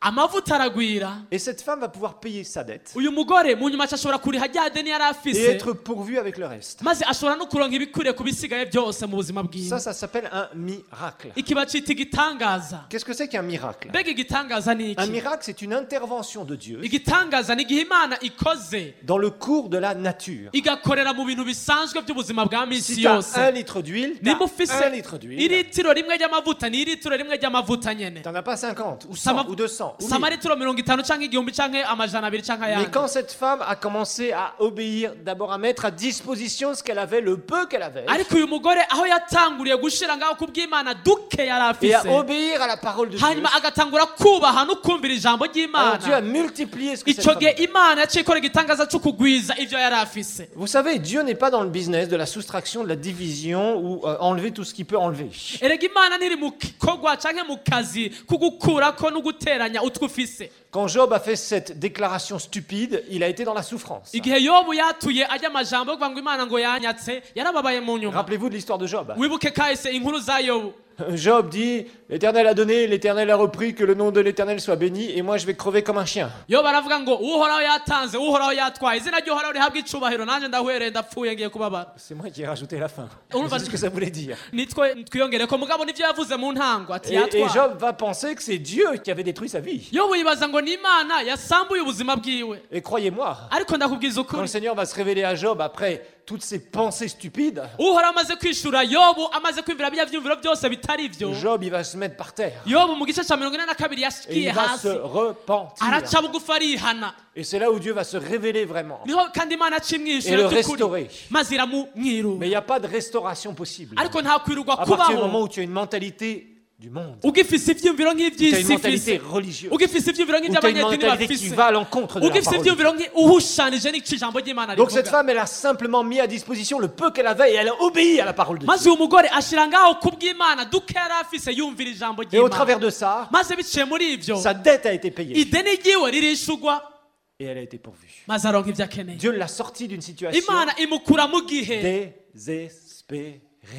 amavuta aragwira Et cette femme va pouvoir payer sa dette uyu mugore mu nyuma ashobora kuriha rya deni yari et afise être pourvu avec le reste. maze ashobora no kuronka ibikwiriye ku bisigaye byose mu buzima bwiwe. Ça, ça s'appelle un miracle. Iki bacita igitangaza. Qu'est-ce que c'est qu'un miracle? Mbega igitangaza ni Un iki? miracle, c'est une intervention de Dieu Igitangaza ni igihe Imana ikoze dans le cours de la nature. igakorera mu bintu bisanzwe by'ubuzima bwa misi Si tu as yose. un litre d'huile, tu Nimba as ufise un litre d'huile. iritiro rimwe ry'amavuta ni iritiro rimwe ry'amavuta nyene. Tu n'en as pas cinquante, ou Sama- cent, ou deux cents. ou sama mille. litiro mirongo itanu canke igihumbi canke amajana abiri canke Mais ayandi. quand cette femme a commencé à obéir, d'abord à mettre à disposition ce qu'elle avait, le peu qu'elle avait, ariko uyu mugore aho yatanguriye gushira ngaho kubw'Imana duke yari et à afise obéir à la parole de Dieu, hanyuma agatangura kubaha no kumvira ijambo alors Dieu a ry'Imana multiplié ce que cette ico femme gihe avait. Imana yaciye ikora igitangaza co kugwiza ivyo yari afise. Vous savez, Dieu n'est pas dans le business de la soustraction, de la division ou euh, enlever tout ce qu'il peut enlever. erega Imana ntiri mu gikorwa canke mu kazi kugukurako no guteranya utwo ufise. Quand Job a fait cette déclaration stupide, il a été dans la souffrance. Igihe Yobu yatuye ajya amajambo yo kuvuga ngo Imana ngo yanyatse yarababaye mu nyuma. Rappelez-vous de l'histoire de Job. Wibuke kahise inkuru za Yobu. Job dit, l'Éternel a donné, l'Éternel a repris, que le nom de l'Éternel soit béni, et moi je vais crever comme un chien. Yobu aravuga ngo uhoraho yatanze uhoraho yatwaye izina ry'uhoraho rihabwa icubahiro nanjye ndahwereye ndapfuye ngiye kubabara. C'est moi qui ai rajouté la fin. On va- C'est ce que ça voulait dire. nitwe twiyongereko mugabo nivyo yavuze mu ntango ati Et, et yatwaye. Job va penser que c'est Dieu qui avait détruit sa vie. Yobu yibaza ngo ni Imana yasambuye ubuzima bwiwe. Et croyez-moi, Ariko ndakubwiza quand le ukuri Seigneur va se révéler à Job après toutes ces pensées stupides, uhoraho amaze kwishura Yobu amaze kwimvira bya vyumviro byose bitari vyo. Job il va se mettre par terre. Yobu mu gice ca mirongo ine na kabiri Et yashikiye il va se hasi repentir. araca bugufi arihana. Et c'est là où Dieu va se révéler vraiment. Niho kandi Imana Et le acimwishura restaurer. maze iramumwirura. Mais il n'y a pas de restauration possible. Ariko nta kwirurwa À partir du moment kubaho où tu as une mentalité du monde, ugifise ivyumviro tu as une nk'ivy'isi mentalité ifise religieuse, ugifise ivyumviro ou tu as une nk'ivy'abanyedini mentalité qui bafise va à l'encontre de la ugifise parole de Dieu. ivyumviro nk'uhushanije n'ico ijambo ry'Imana Donc cette rivuga. femme, elle a simplement mis à disposition le peu qu'elle avait et elle a obéi à la parole de Dieu. Maze uyu mugore ashira ngaho kubw'Imana duke yari afise yumvira ijambo Et au travers ry'Imana de ça, maze biciye muri ivyo sa dette a été payée ideni ryiwe ririshurwa et elle a été pourvue. maze aronka ivyo akeneye. Dieu l'a sortie d'une situation Imana imukura mu gihe désespérée.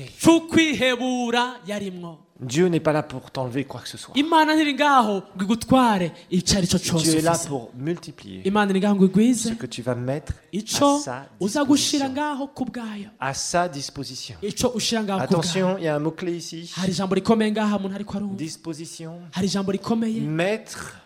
c'ukwihebura yarimwo. Dieu n'est pas là pour t'enlever quoi que ce soit. Imana ntiri ngaho ngo igutware ico ari co cose Dieu est là ufise. pour multiplier Imana iri ngaho ngo igwize ce que tu vas mettre ico à sa uza gushira disposition. ngaho ku bwayo, À sa disposition. ico ushira ngaho ku bwayo. Attention, il y a un mot-clé ici. Hari ijambo rikomeye ngaha muntu ariko arumva. Disposition. Hari ijambo rikomeye Mettre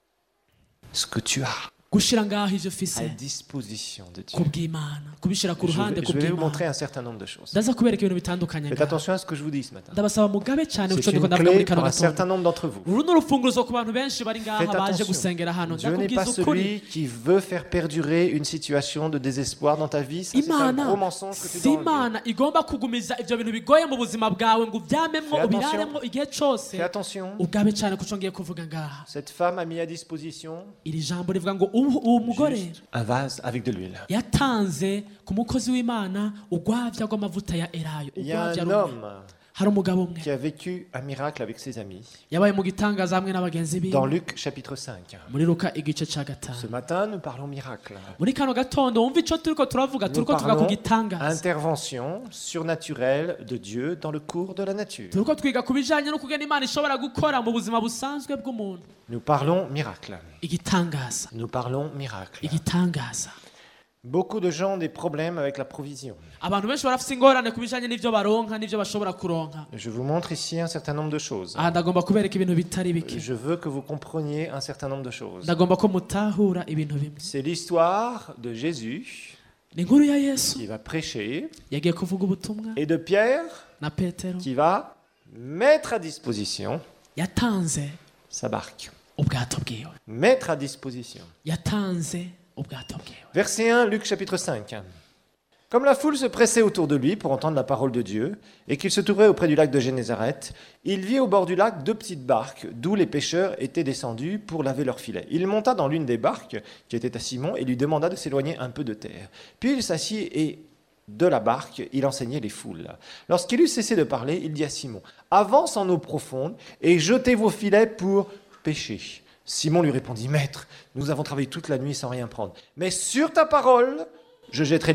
ce que tu as gushira ngaho ivyo à ufise disposition de Dieu. ku bw'Imana, kubishira ku Je ruhande vais, ku je vais vous bw'Imana. montrer un certain nombre de choses. Ndaza kubereka ibintu bitandukanye Faites ngaha. attention à ce que je vous dis ce matin. Ndabasaba mugabe cyane C'est uco ndiko une ndavuga muri clé kano pour un certain gatondo. nombre d'entre vous. Uru ni urufunguruzo ku bantu benshi bari ngaha Faites baje attention. gusengera hano. Dieu n'est pas Ndakubwiza ukuri, celui qui veut faire perdurer une situation de désespoir dans ta vie. Ça, c'est un Imana gros mensonge que tu si dois enlever. Imana igomba kugumiza ivyo bintu bigoye mu buzima bwawe ngo uvyamemwo Fais attention. ubiraremwo igihe cose. Fais attention. Ugabe cyane kuco ngiye kuvuga ngaha. Cette femme a mis à disposition Iri jambo rivuga ngo ubu uwo mugore juste un vase avec de l'huile. yatanze ku mukozi w'Imana urwavya rw'amavuta ya elayo. Il y a Urwavya un rumwe. homme Hari umugabo umwe qui a vécu un miracle avec ses amis. yabaye mu gitangaza hamwe n'abagenzi Dans biwe Luc chapitre cinq. muri Luka igice ca Ce gatanu. matin, nous parlons miracle. Muri kano gatondo wumva ico turiko turavuga Nous turiko tuvuga ku parlons gitangaza. intervention surnaturelle de Dieu dans le cours de la nature. Turiko twiga ku bijanye no kugena Imana ishobora gukora mu buzima busanzwe bw'umuntu. Nous parlons miracle. Igitangaza. Nous parlons miracle. Igitangaza. Beaucoup de gens ont des problèmes avec la provision. Abantu benshi barafise ingorane ku bijanye n'ivyo baronka n'ivyo bashobora kuronka. Je vous montre ici un certain nombre de choses. Aha ndagomba kubereka ibintu bitari bike. Je veux que vous compreniez un certain nombre de choses. Ndagomba ko mutahura ibintu bimwe. C'est l'histoire de Jésus Ni inkuru ya Yesu qui va prêcher yagiye kuvuga ubutumwa et de Pierre na Petero qui va mettre à disposition yatanze sa barque. ubwato bwiwe. Mettre à disposition. Yatanze ubwato bwiwe. Verset un, Luc chapitre cinq. Comme la foule se pressait autour de lui pour entendre la parole de Dieu, et qu'il se trouvait auprès du lac de Génézareth, il vit au bord du lac deux petites barques, d'où les pêcheurs étaient descendus pour laver leurs filets. Il monta dans l'une des barques, qui était à Simon, et lui demanda de s'éloigner un peu de terre. Puis il s'assit et de la barque, il enseignait les foules. Lorsqu'il eut cessé de parler, il dit à Simon, « Avance en eau profonde et jetez vos filets pour pêcher. » Simon lui répondit, « Maître, nous avons travaillé toute la nuit sans rien prendre. Mais sur ta parole, je jetterai les filets. »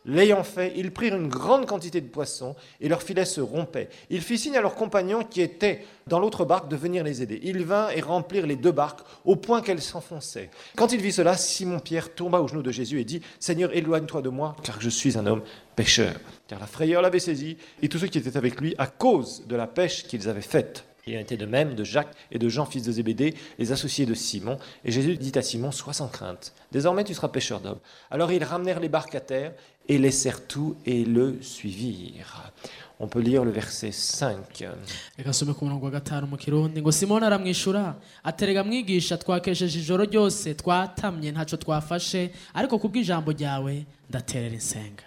L'ayant fait, ils prirent une grande quantité de poissons et leurs filets se rompaient. Il fit signe à leurs compagnons qui étaient dans l'autre barque de venir les aider. Ils vinrent et remplirent les deux barques au point qu'elles s'enfonçaient. Quand il vit cela, Simon-Pierre tomba aux genoux de Jésus et dit « Seigneur, éloigne-toi de moi, car je suis un homme pécheur. » Car la frayeur l'avait saisi et tous ceux qui étaient avec lui à cause de la pêche qu'ils avaient faite. Il en était de même de Jacques et de Jean, fils de Zébédée, les associés de Simon. Et Jésus dit à Simon, sois sans crainte, désormais tu seras pêcheur d'hommes. Alors ils ramenèrent les barques à terre et laissèrent tout et le suivirent. On peut lire le verset cinq. Reka nsome ku murongo wa gatanu mu Kirundi ngo Simoni aramwishura aterega mwigisha twakesheje ijoro ryose twatamye ntaco twafashe ariko kubw'ijambo ryawe ndaterera insenga.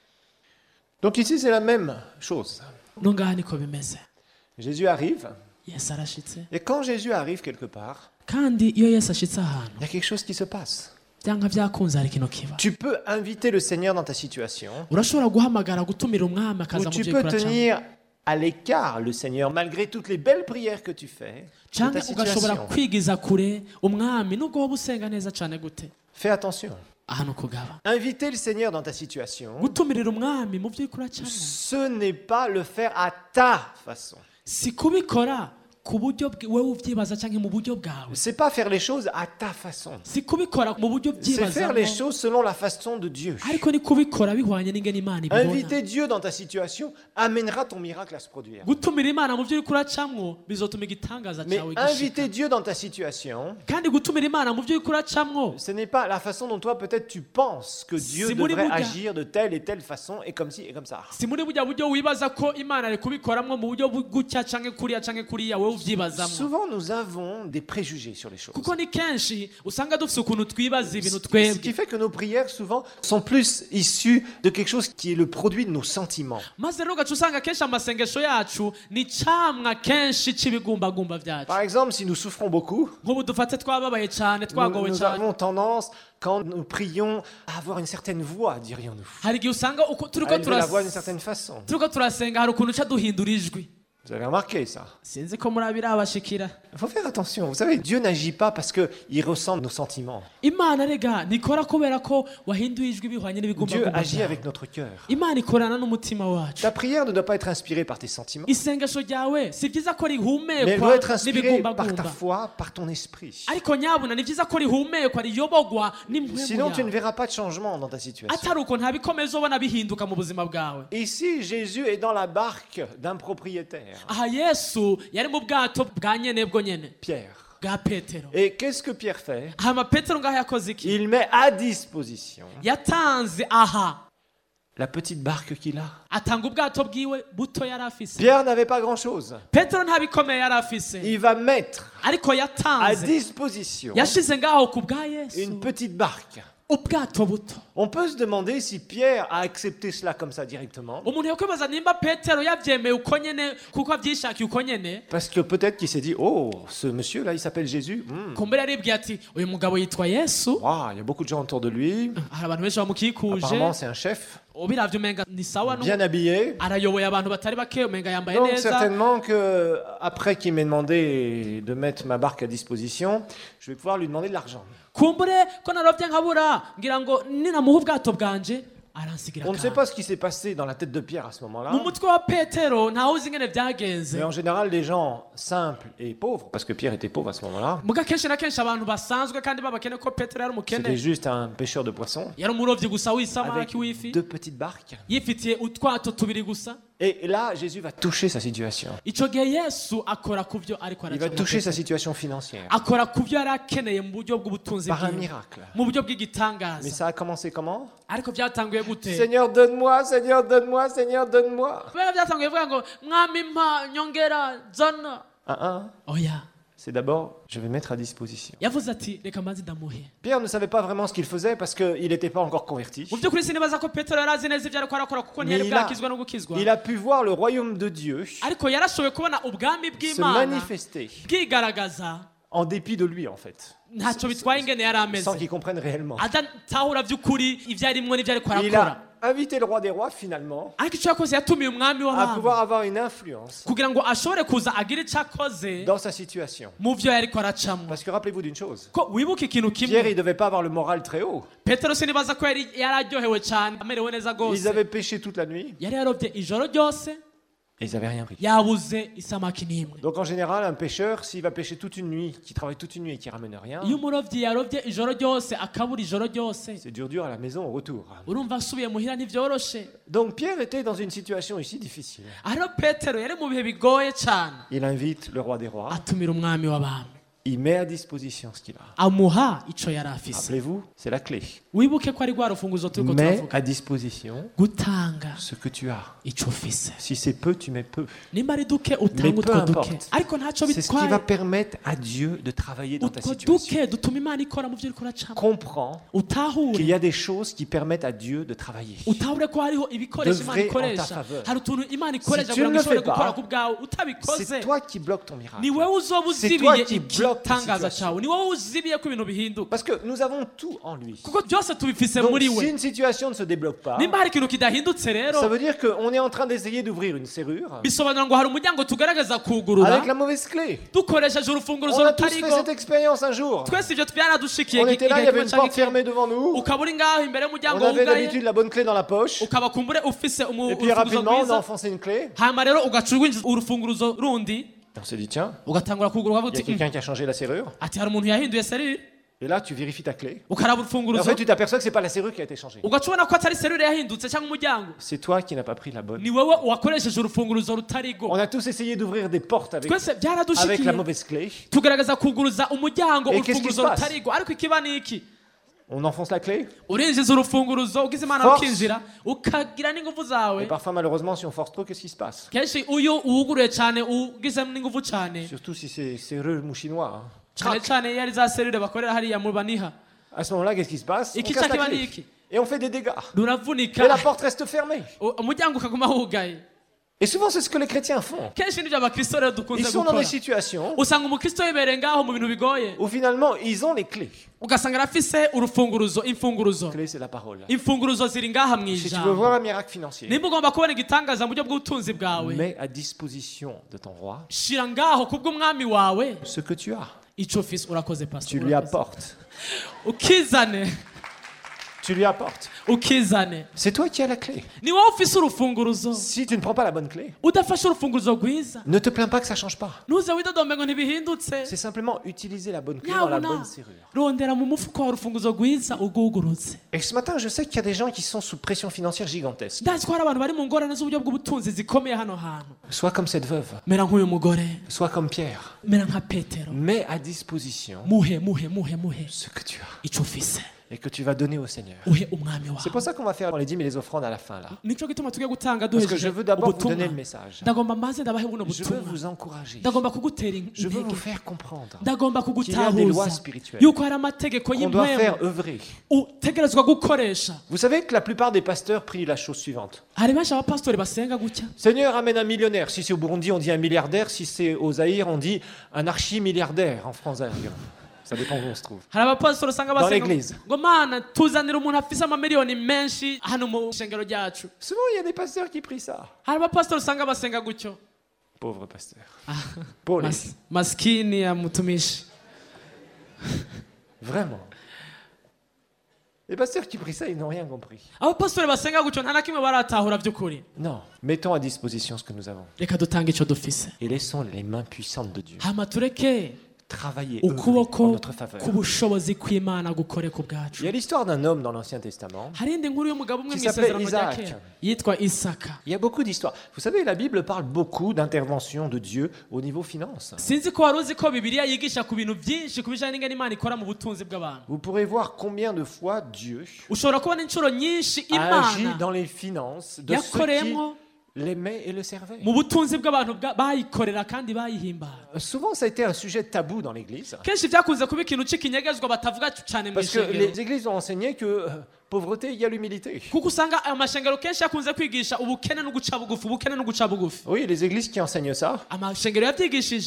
Donc ici c'est la même chose. No ngaha niko bimeze. Jésus arrive. Yesu arashitse. Et quand Jésus arrive quelque part, Kandi iyo Yesu ashitse ahantu il y a quelque chose qui se passe. byanga byakunze hari kino kiba. Tu peux inviter le Seigneur dans ta situation, Urashobora guhamagara gutumira umwami ou akaza mu tu byo peux kuracamo. tenir à l'écart le Seigneur malgré toutes les belles prières que tu fais de Canke ta ugashobora situation. kwigiza kure umwami nubwo woba usenga neza cane gute. Fais attention. Ahantu kugaba. Inviter le Seigneur dans ta situation, Gutumirira umwami mu byo kuracamo. ce n'est pas le faire à ta façon. Si kubikora ku buryo bwi- wewe uvyibaza canke mu buryo bwawe. C'est pas faire les choses à ta façon. Si kubikora mu buryo C'est faire les byibazamo. choses selon la façon de Dieu. Ariko ni kubikora bihwanye n'ingene Imana ibibona. Inviter Dieu dans ta situation amènera ton miracle à se produire. Gutumira Imana mu byo uri kuracamwo bizotuma igitangaza Mais cyawe inviter gishika. Dieu dans ta situation, Kandi gutumira Imana mu byo uri kuracamwo ce n'est pas la façon dont toi peut-être tu penses que Dieu Si muri devrait burya- agir de telle et telle façon et comme ci et comme ça. si muri burya buryo wibaza ko Imana ari kubikoramwo mu buryo bu- gutya canke kuriya canke kuriya wowe uvyibazamwo. Souvent nous avons des préjugés sur les choses. Kuko ni kenshi usanga dufise ukuntu twibaza ibintu Ce qui twebwe. fait que nos prières souvent sont plus issues de quelque chose qui est le produit de nos sentiments. Maze rero ugaca usanga kenshi amasengesho yacu ni camwa kenshi c'ibigumbagumba vyacu. Par exemple, si nous souffrons beaucoup, Nk'ubu dufate twababaye cane nous, twagowe nous cane. avons tendance, quand nous prions, à avoir une certaine voix, dirions-nous. Hari igihe usanga uko turiko À élever la turas- voix d'une certaine façon. turiko turasenga hari ukuntu uca duhindura ijwi. Vous avez remarqué ça? Sinzi ko murabirabashikira. Il faut faire attention. Vous savez, Dieu n'agit pas parce qu'il ressent nos sentiments. Imana rega ntikora kubera ko wahinduye ijwi bihwanye Dieu n'ibigumbagumba agit vyawe. avec notre cœur. Imana ikorana n'umutima wacu. Ta prière ne doit pas être inspirée par tes sentiments, Isengesho ryawe si vyiza ko mais elle rihumekwa doit être inspirée par ta n'ibigumbagumba. foi, par ton esprit. Ariko nyabuna ni vyiza ko rihumekwa riyobogwa n'impwemu Sinon, tu ne yawe. verras pas de changement dans ta situation. Atari uko nta bikomeza ubona bihinduka mu buzima bwawe. Ici, Jésus est dans la barque d'un propriétaire, Aha Yesu yari mu bwato bwa nyene bwo nyene Pierre. bwa Petero. Et qu'est-ce que Pierre fait? Hama Petero ngaho yakoze iki? Il met à disposition Yatanze aha la petite barque qu'il a. atanga ubwato bwiwe buto yari afise. Pierre n'avait pas grand-chose. Petero nta bikomeye yari afise. Il va mettre Ariko à yatanze disposition yashize ngaho ku bwa Yesu une petite barque. ubwato buto. On peut se demander si Pierre a accepté cela comme ça directement. Umuntu yakwibaza nimba Petero yavyemeye uko nyene kuko avyishakiye uko nyene. Parce que peut-être qu'il s'est dit, oh, ce monsieur-là, il s'appelle Jésus. Hmm. Kumbere yaribwiye ati uyu mugabo yitwa Yesu. Waouh, il y a beaucoup de gens autour de lui. Hari abantu benshi bamukikuje. Apparemment, c'est un chef, Ubiravye umenga ni sawa no bien habillé. arayoboye abantu batari bake umenga yambaye Donc neza. certainement que après qu'il m'ait demandé de mettre ma barque à disposition, je vais pouvoir lui demander de l'argent. Kumbure ko narovye nkabura ngira ngo ninamuha ubwato bwanje aransigira On ne sait akantu. pas ce qui s'est passé dans la tête de Pierre à ce moment-là. Mu mutwe wa Petero ntawe uzi ingene vyagenze. Mais en général, les gens simples et pauvres, parce que Pierre était pauvre à ce moment-là, Muga kenshi na kenshi abantu basanzwe kandi babakene ko Petero yari c'était umukene. juste un pêcheur de poissons Yari umurovyi gusa avec w'isamaki w'ifi. deux petites barques. Yifitiye utwato tubiri gusa. Et là, Jésus va toucher sa situation. Ico gihe Yesu akora ku vyo ariko Il va aracamo toucher sa Petero. situation financière Akora ku vyo yari akeneye mu buryo bw'ubutunzi par un bwiwe. miracle. Mu buryo Mais bw'igitangaza. ça a commencé comment? Ariko vyatanguye gute? Seigneur, donne-moi, Seigneur, donne-moi, Seigneur, donne-moi. Kubera vyatanguye bivuga ngo mwami mpa nyongera zana. Un, un, Oya. c'est d'abord, je vais mettre à disposition. Yavuze ati reka mbanze ndamuhe. Pierre ne savait pas vraiment ce qu'il faisait parce qu'il n'était pas encore converti. Mu by'ukuri sinibaza ko Petero yari azi neza ivyo ariko arakora kuko ntiyari Mais il a- bwakizwa no gukizwa. Il a pu voir le royaume de Dieu Ariko yarashoboye kubona ubwami se bw'Imana manifester bwigaragaza en dépit de lui, en fait, ntacyo bitwaye ingene yari ameze. sans qu'il comprenne réellement. adatahura by'ukuri ivyo arimwo n'ivyo ariko Il arakora. a invité le roi des rois finalement ariko icyo yakoze yatumiye umwami à w'abami pouvoir avoir une influence kugira ngo ashobore kuza agire icyo akoze dans sa situation. mu byo yariko aracamo. Parce que rappelez-vous d'une chose, ko wibuke ikintu Pierre, kimwe, il ne devait pas avoir le moral très haut. petero sinibaza ko yari yararyohewe cyane amerewe neza Ils rwose, avaient pêché toute la nuit yari yarobye ijoro ryose et ils n'avaient rien pris. yabuze isamaki n'imwe. Donc en général, un pêcheur, s'il va pêcher toute une nuit, qui travaille toute une nuit et qui ramène rien, iyo umurobyi yarobye ijoro ryose akabura ijoro ryose, c'est dur dur à la maison au retour. urumva asubiye muhira ntibyoroshe. Donc Pierre était dans une situation ici difficile. ariho petero yari mu bihe bigoye cyane, Il invite le roi des rois, atumira umwami w'abami, il met à disposition ce qu'il a. amuha ico yari afise. Rappelez-vous, c'est la clé. wibuke ko ari rwa rufunguzo turiko Mets turavuga, à disposition gutanga ce que tu as. ico ufise. Si c'est peu, tu mets peu. nimba ari duke Mais utanga peu utwo duke, importe. ariko ntacyo C'est ce qui va bitwaye. permettre à Dieu de travailler dans ta utwo situation. duke dutuma imana ikora mu byo uriko uracamo. Comprends qu'il utahure y a des choses qui permettent à Dieu de travailler. utahure ko hariho ibikoresho imana Devrait en ta ikoresha, faveur. hari utuntu imana ikoresha Si tu kugira ne ngo le ishobore fais pas, gukora ku bwawe. utabikoze C'est toi qui bloques ton miracle. ni wowe uzoba C'est toi uzibiye qui bloques ta igitangaza situation. cyawe, ni wowe uzibiye ko ibintu bihinduka, Parce que nous avons tout en lui. kuko byose tubifise Donc muri si we. une situation ne se débloque pas, nimba hari ikintu kidahindutse ça rero, veut dire qu'on est en train d'essayer d'ouvrir une serrure bisobanura ngo hari umuryango tugaragaza kugurura avec la mauvaise clé. dukoresheje On urufunguruzo a tous rutarigo. fait cette expérience un jour. twese ibyo byaradushikiye On était là, il y avait une kimwe porte canke fermée devant nous. ukaba uri ngaho imbere On y'umuryango avait wugaye, d'habitude la bonne clé dans la poche. ukaba kumbure ufise umu- Et puis urufunguruzo rapidement, on a rwiza, enfoncé une clé. hanyuma rero ugaca urwinjiza urufunguruzo rundi On s'est dit, tiens, ugatangura kugura ukavuga il y a uti quelqu'un qui a changé la serrure. "Mm, ati hari umuntu yahinduye serire", Et là, tu vérifies ta clé. ukaraba Et en urufunguruzo fait, tu t'aperçois que c'est pas la serrure qui a été changée. ugaca ubona ko atari serire yahindutse cyangwa umuryango, C'est toi qui n'as pas pris la bonne. ni wowe wakoresheje urufunguruzo rutarigo. On a tous essayé d'ouvrir des portes avec, twese avec byaradushikiye la mauvaise clé. tugaragaza kuguruza umuryango Et qu'est-ce qui urufunguruzo se passe? rutarigo, ariko ikiba ni iki? On enfonce la clé. urinjiza urufunguruzo ugize imana Force. ukinjira ukagira n'ingufu Et zawe. parfois, malheureusement, si on force trop, qu'est-ce qui se passe? kenshi uyu uwuguruye cyane ugize n'ingufu cyane, Surtout si c'est serrure mouchinois. hein. cyane cyane iyo ari za serire bakorera hariya mu baniha, À ce moment-là, qu'est-ce qui se passe? On Iki casse la kiba clé. ni iki? Et on fait des dégâts. ruravunika Et la porte reste fermée. u- umuryango ukaguma wugaye. Et souvent, c'est ce que les chrétiens font. kenshi nibyo abakristo rero Ils dukunze sont dans des gukora, situations usanga umukristo yibereye ngaho mu bintu bigoye, où finalement, ils ont les clés. ugasanga arafise urufunguruzo imfunguruzo La clé, c'est la parole. imfunguruzo ziri ngaha mu Si tu veux voir ijambo. un miracle financier, nimba ugomba kubona igitangaza mu buryo bw'ubutunzi bwawe, mets à disposition de ton roi shira ngaho kubw'umwami wawe ce que tu as. ico ufise. urakoze Tu pastor, lui urakoze. apportes. ukizane Tu lui apportes. ukizane, C'est toi qui as la clé. ni wowe ufise urufunguruzo. Si tu ne prends pas la bonne clé, udafashe urufunguruzo rwiza, ne te plains pas que ça change pas. ntuze widodombe ngo ntibihindutse. C'est simplement utiliser la bonne clé dans la nyabuna bonne serrure. rondera mu mufuko wa urufunguzo rwiza ugugurutse. Et ce matin, je sais qu'il y a des gens qui sont sous pression financière gigantesque. ndazi ko hari abantu bari mu ngorane z'uburyo bw'ubutunzi zikomeye hano hantu. Sois comme cette veuve, mera nk'uyu mugore, sois comme Pierre. mera nka petero. Mets à disposition muhe muhe muhe muhe ce que tu as ico ufise, et que tu vas donner au Seigneur. uhe umwami C'est wawe. pour ça qu'on va faire les dîmes et les offrandes à la fin là. nico gituma tugiye gutanga Parce que je duhejeje veux d'abord vous donner ubutumwa. le message. ndagomba maze ndabahe buno Je veux butumwa, vous encourager. ndagomba kugutera Je veux vous intege, faire comprendre ndagomba qu'il y a des lois kugutahuza spirituelles yuko hari amategeko qu'on doit faire y'impwemu œuvrer. utegerezwa gukoresha. Vous savez que la plupart des pasteurs prient la chose suivante. hari benshi abapasitori basenga gutya: Seigneur, amène un millionnaire. Si c'est au Burundi, on dit un milliardaire. Si c'est au Zaïre, on dit un archi-milliardaire en France. Ça dépend où on se trouve. hari abapasitori usanga Dans basenga l'église. ngo mana tuzanira umuntu afise amamiliyoni menshi hano mu ishengero ryacu. Souvent, il y a des pasteurs qui prient ça. hari abapasitori usanga basenga gutyo. Pauvre pasteur. Pauvre. Mas, maskini ya mtumishi. Vraiment. Les pasteurs qui prient ça, ils n'ont rien compris. abapasitori basenga gutyo nta na kimwe baratahura by'ukuri. Non. Mettons à disposition ce que nous avons. reka dutange icyo dufise, Et laissons les mains puissantes de Dieu hama tureke travailler œuvrer en ukuboko notre faveur. k'ubushobozi kw'Imana gukore ku bwacu. Il y a l'histoire d'un homme dans l'Ancien Testament. hari indi nkuru y'umugabo umwe Qui mu isezerano s'appelait rya Isaac. kera yitwa Isaka. Il y a beaucoup d'histoires. Vous savez, la Bible parle beaucoup d'intervention de Dieu au niveau finance. sinzi ko wari uzi ko bibiliya yigisha ku bintu byinshi ku bijyanye n'ingene Imana ikora mu butunzi bw'abantu. Vous pourrez voir combien de fois Dieu ushobora kubona inshuro nyinshi a agi Imana dans les finances de ceux qui yakoreyemo l'aimaient et le servaient. mu butunzi bw'abantu bwa- bayikorera kandi bayihimbara. Souvent, ça a été un sujet tabou dans l'Église. kenshi byakunze kuba ikintu c'ikinyegezwa batavuga cyane mu Parce que ishengero, les églises ont enseigné que euh, pauvreté égale humilité. kuko usanga amashengero kenshi yakunze kwigisha ubukene no guca bugufi, ubukene no guca bugufi. Oui, les églises qui enseignent ça amashengero yabyigishije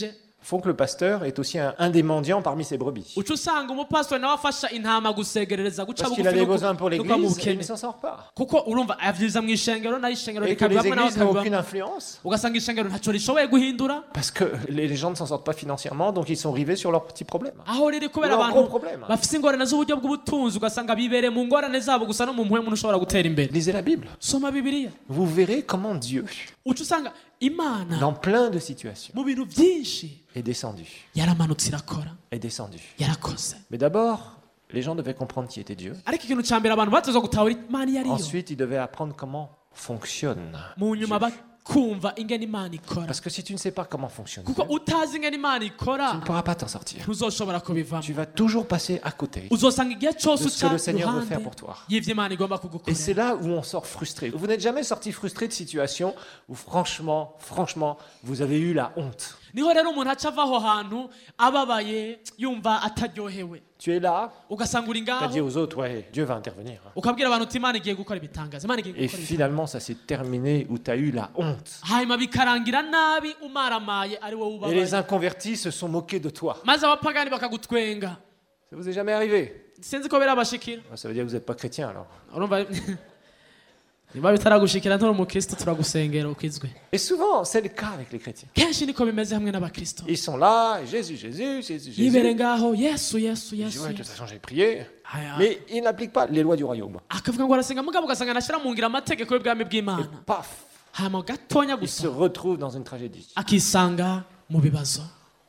font que le pasteur est aussi un, un des mendiants parmi ses brebis. uca usanga umupasitori nawe afasha intama gusegerereza guca Parce qu'il a bugufi des no ku- besoins pour no kuba mu l'église et il bukene ne s'en sort pas. kuko urumva avyiza mu ishengero nayo ishengero Et que les rikabibamwe nawe églises n'ont aucune akabibamwe influence. ugasanga ishengero ntaco rishoboye guhindura Parce que les les gens ne s'en sortent pas financièrement, donc ils sont rivés sur leurs petits problèmes. aho riri kubera Ou un abantu gros problème. bafise ingorane z'uburyo bw'ubutunzi ugasanga bibereye mu ngorane zabo gusa no mu mpwemu ntushobora gutera imbere Lisez la Bible. soma bibiliya Vous verrez comment Dieu, uca usanga imana dans plein de situations, mu bintu vyinshi est descendu. yaramanutse irakora Est descendu. yarakoze Mais d'abord, les gens devaient comprendre qui était Dieu. ariko ikintu ca mbere abantu batezwa gutahura imana iyo ariyo Ensuite, ils devaient apprendre comment fonctionne mu nyuma Dieu. bakumva ingene imana ikora Parce que si tu ne sais pas comment fonctionne kuko Dieu, utazi ingene imana tu ikora ne pourras pas t'en sortir. ntuzoshobora kubivamo Tu vas toujours passer à côté uzosanga igihe cyose de ce que uca le Seigneur veut iruhande faire pour toi. y'ivyo imana igomba Et c'est kugukorera là où on sort frustré. Vous n'êtes jamais sorti frustré de situations où franchement, franchement, vous avez eu la honte. niho rero umuntu aca ava aho hantu ababaye yumva ataryohewe Tu es là, ugasanga uri tu as dit ngaho aux autres, ouais, Dieu va intervenir. ukabwira abantu uti imana igiye gukora ibitangaza imana igiye Et gukora ibitangaza finalement, ça s'est terminé où tu as eu la honte. hanyuma bikarangira nabi umaramaye ari wowe Et les ubabaye inconvertis se sont moqués de toi. maze abapagani bakagutwenga Ça vous est jamais arrivé? sinzi ko birabashikira Ça veut dire que vous n'êtes pas chrétien alors. urumva niba bitaragushikira nturi umukristo turagusengera ukizwe Et souvent, c'est le cas avec les chrétiens. kenshi niko bimeze hamwe n'abakristo Ils sont là, Jésus, Jésus, Jésus, yibere Jésus. ngaho yesu yesu Ils disent, yesu ouais, de toute Yesu. façon, j'ai prié. Aya. Mais ils n'appliquent pas les lois du royaume. akavuga ngo arasenga mugabo ugasanga anashyira mu ngiro amategeko y'ubwami Et bw'imana paf, hama gatonya ils se gusa retrouvent dans une tragédie. akisanga mu bibazo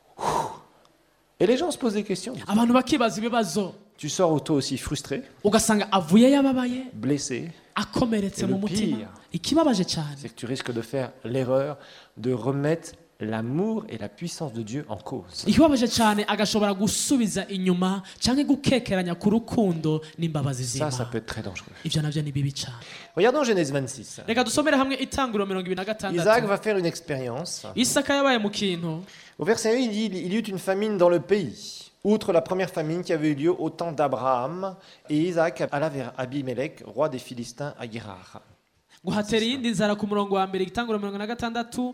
Et les gens se posent des questions. abantu bakibaza ibibazo Tu sors auto aussi frustré, ugasanga avuye yababaye blessé. akomeretse Et mu le mutima pire, ikibabaje cyane C'est que tu risques de faire l'erreur de remettre l'amour et la puissance de Dieu en cause. ikibabaje cyane agashobora gusubiza inyuma cyangwa gukekeranya ku rukundo n'imbabazi Ça, ça z'imana peut être très dangereux. ibyo nabyo ni bibi cyane Regardons Genèse vingt-six. reka dusomere hamwe itanguriro mirongo ibiri na Isaac gatandatu va faire une expérience. isaka yabaye mu kintu Au verset un, il dit il y eut une famine dans le pays. Outre la première famine qui avait eu lieu au temps d'Abraham, et Isaac alla vers Abimelech, roi des Philistins, à Guérar. ngo hatera iyindi nzara ku murongo wa mbere igitanguriro mirongo na gatandatu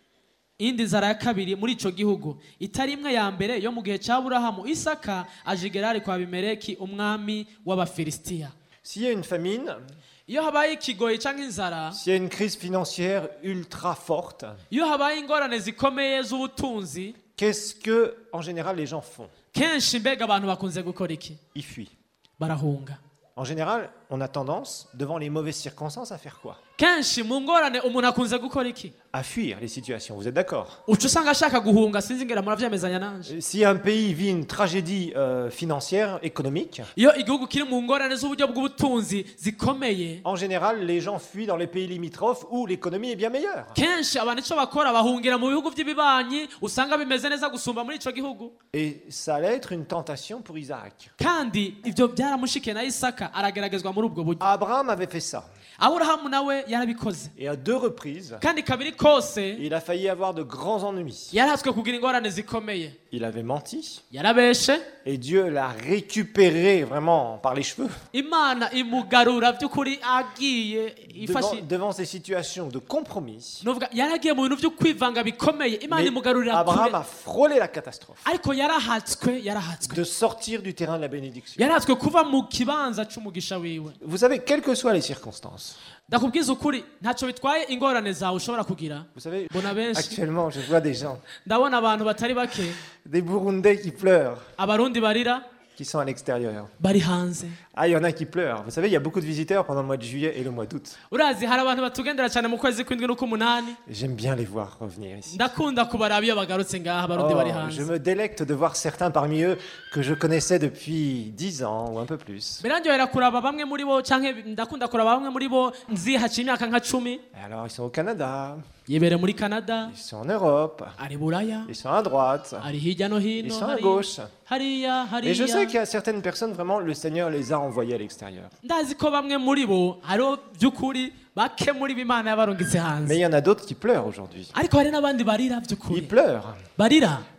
iyindi nzara ya kabiri muri ico gihugu itari imwe ya mbere yo mu gihe cya Aburahamu isaka aje i Gerari kwa Abimeleki umwami w'abafilisitiya S'il y a une famine, iyo habaye ikigoyi cyangwa inzara s'il y a une crise financière ultra forte, iyo habaye ingorane zikomeye z'ubutunzi qu'est-ce que, en général, les gens font? kenshi mbega abantu bakunze gukora iki Ils fuient. barahunga En général, on a tendance, devant les mauvaises circonstances, à faire quoi? kenshi mu ngorane umuntu akunze gukora iki À fuir les situations. Vous êtes d'accord? uca usanga ashaka guhunga sinzi ngera muravyemezanya nanje Si un pays vit une tragédie euh, financière, économique, iyo igihugu kiri mu ngorane z'uburyo bw'ubutunzi zikomeye en général, les gens fuient dans les pays limitrophes où l'économie est bien meilleure. kenshi abantu icyo bakora bahungira mu bihugu by'ibibanyi usanga bimeze neza gusumba muri ico gihugu Et ça allait être une tentation pour Isaac. kandi ibyo byaramushikiye na isaka arageragezwa muri ubwo buryo Abraham avait fait ça. aburahamu nawe yarabikoze Et à deux reprises, kandi kabiri kose il a failli avoir de grands ennuis. yarahatswe kugira ingorane zikomeye Il avait menti. yarabeshe Et Dieu l'a récupéré vraiment par les cheveux. imana imugarura by'ukuri agiye Devant, ifashe devant ces situations de compromis. nuvuga yaragiye mu bintu byo kwivanga bikomeye imana Mais imugarurira Abraham kure a frôlé la catastrophe. ariko yarahatswe yarahatswe De sortir du terrain de la bénédiction. yarahatswe kuva mu kibanza c'umugisha wiwe Vous savez, quelles que soient les circonstances, ndakubwiza ukuri ntacyo bitwaye ingorane zawe ushobora kugira vous savez, mbona benshi actuellement, je vois des gens, ndabona abantu batari bake des Burundais qui pleurent, abarundi barira qui sont à l'extérieur. bari hanze Ah, il y en a qui pleurent. Vous savez, il y a beaucoup de visiteurs pendant le mois de juillet et le mois d'août. urazi hari abantu batugendera cyane mu kwezi kw'indwi n'uk'umunani J'aime bien les voir revenir ici. ndakunda kubaraba iyo bagarutse ngaha abarundi Oh, bari je hanze me délecte de voir certains parmi eux que je connaissais depuis dix ans ou un peu plus. birandyohera kuraba bamwe muri bo canke ndakunda kuraba bamwe muri bo nzi haciye imyaka nka cumi Et alors, ils sont au Canada, yibere muri Canada ils sont en Europe, ari buraya ils sont à droite, ari hirya no ils hino sont à hari- gauche. hariya Et je sais hariya qu'il y a certaines personnes, vraiment, le Seigneur les a envoyées à l'extérieur. ndazi ko bamwe muri bo hariho by'ukuri bake muri bo imana yabarungitse Mais hanze il y en a d'autres qui pleurent aujourd'hui. ariko hari n'abandi barira Ils by'ukuri pleurent barira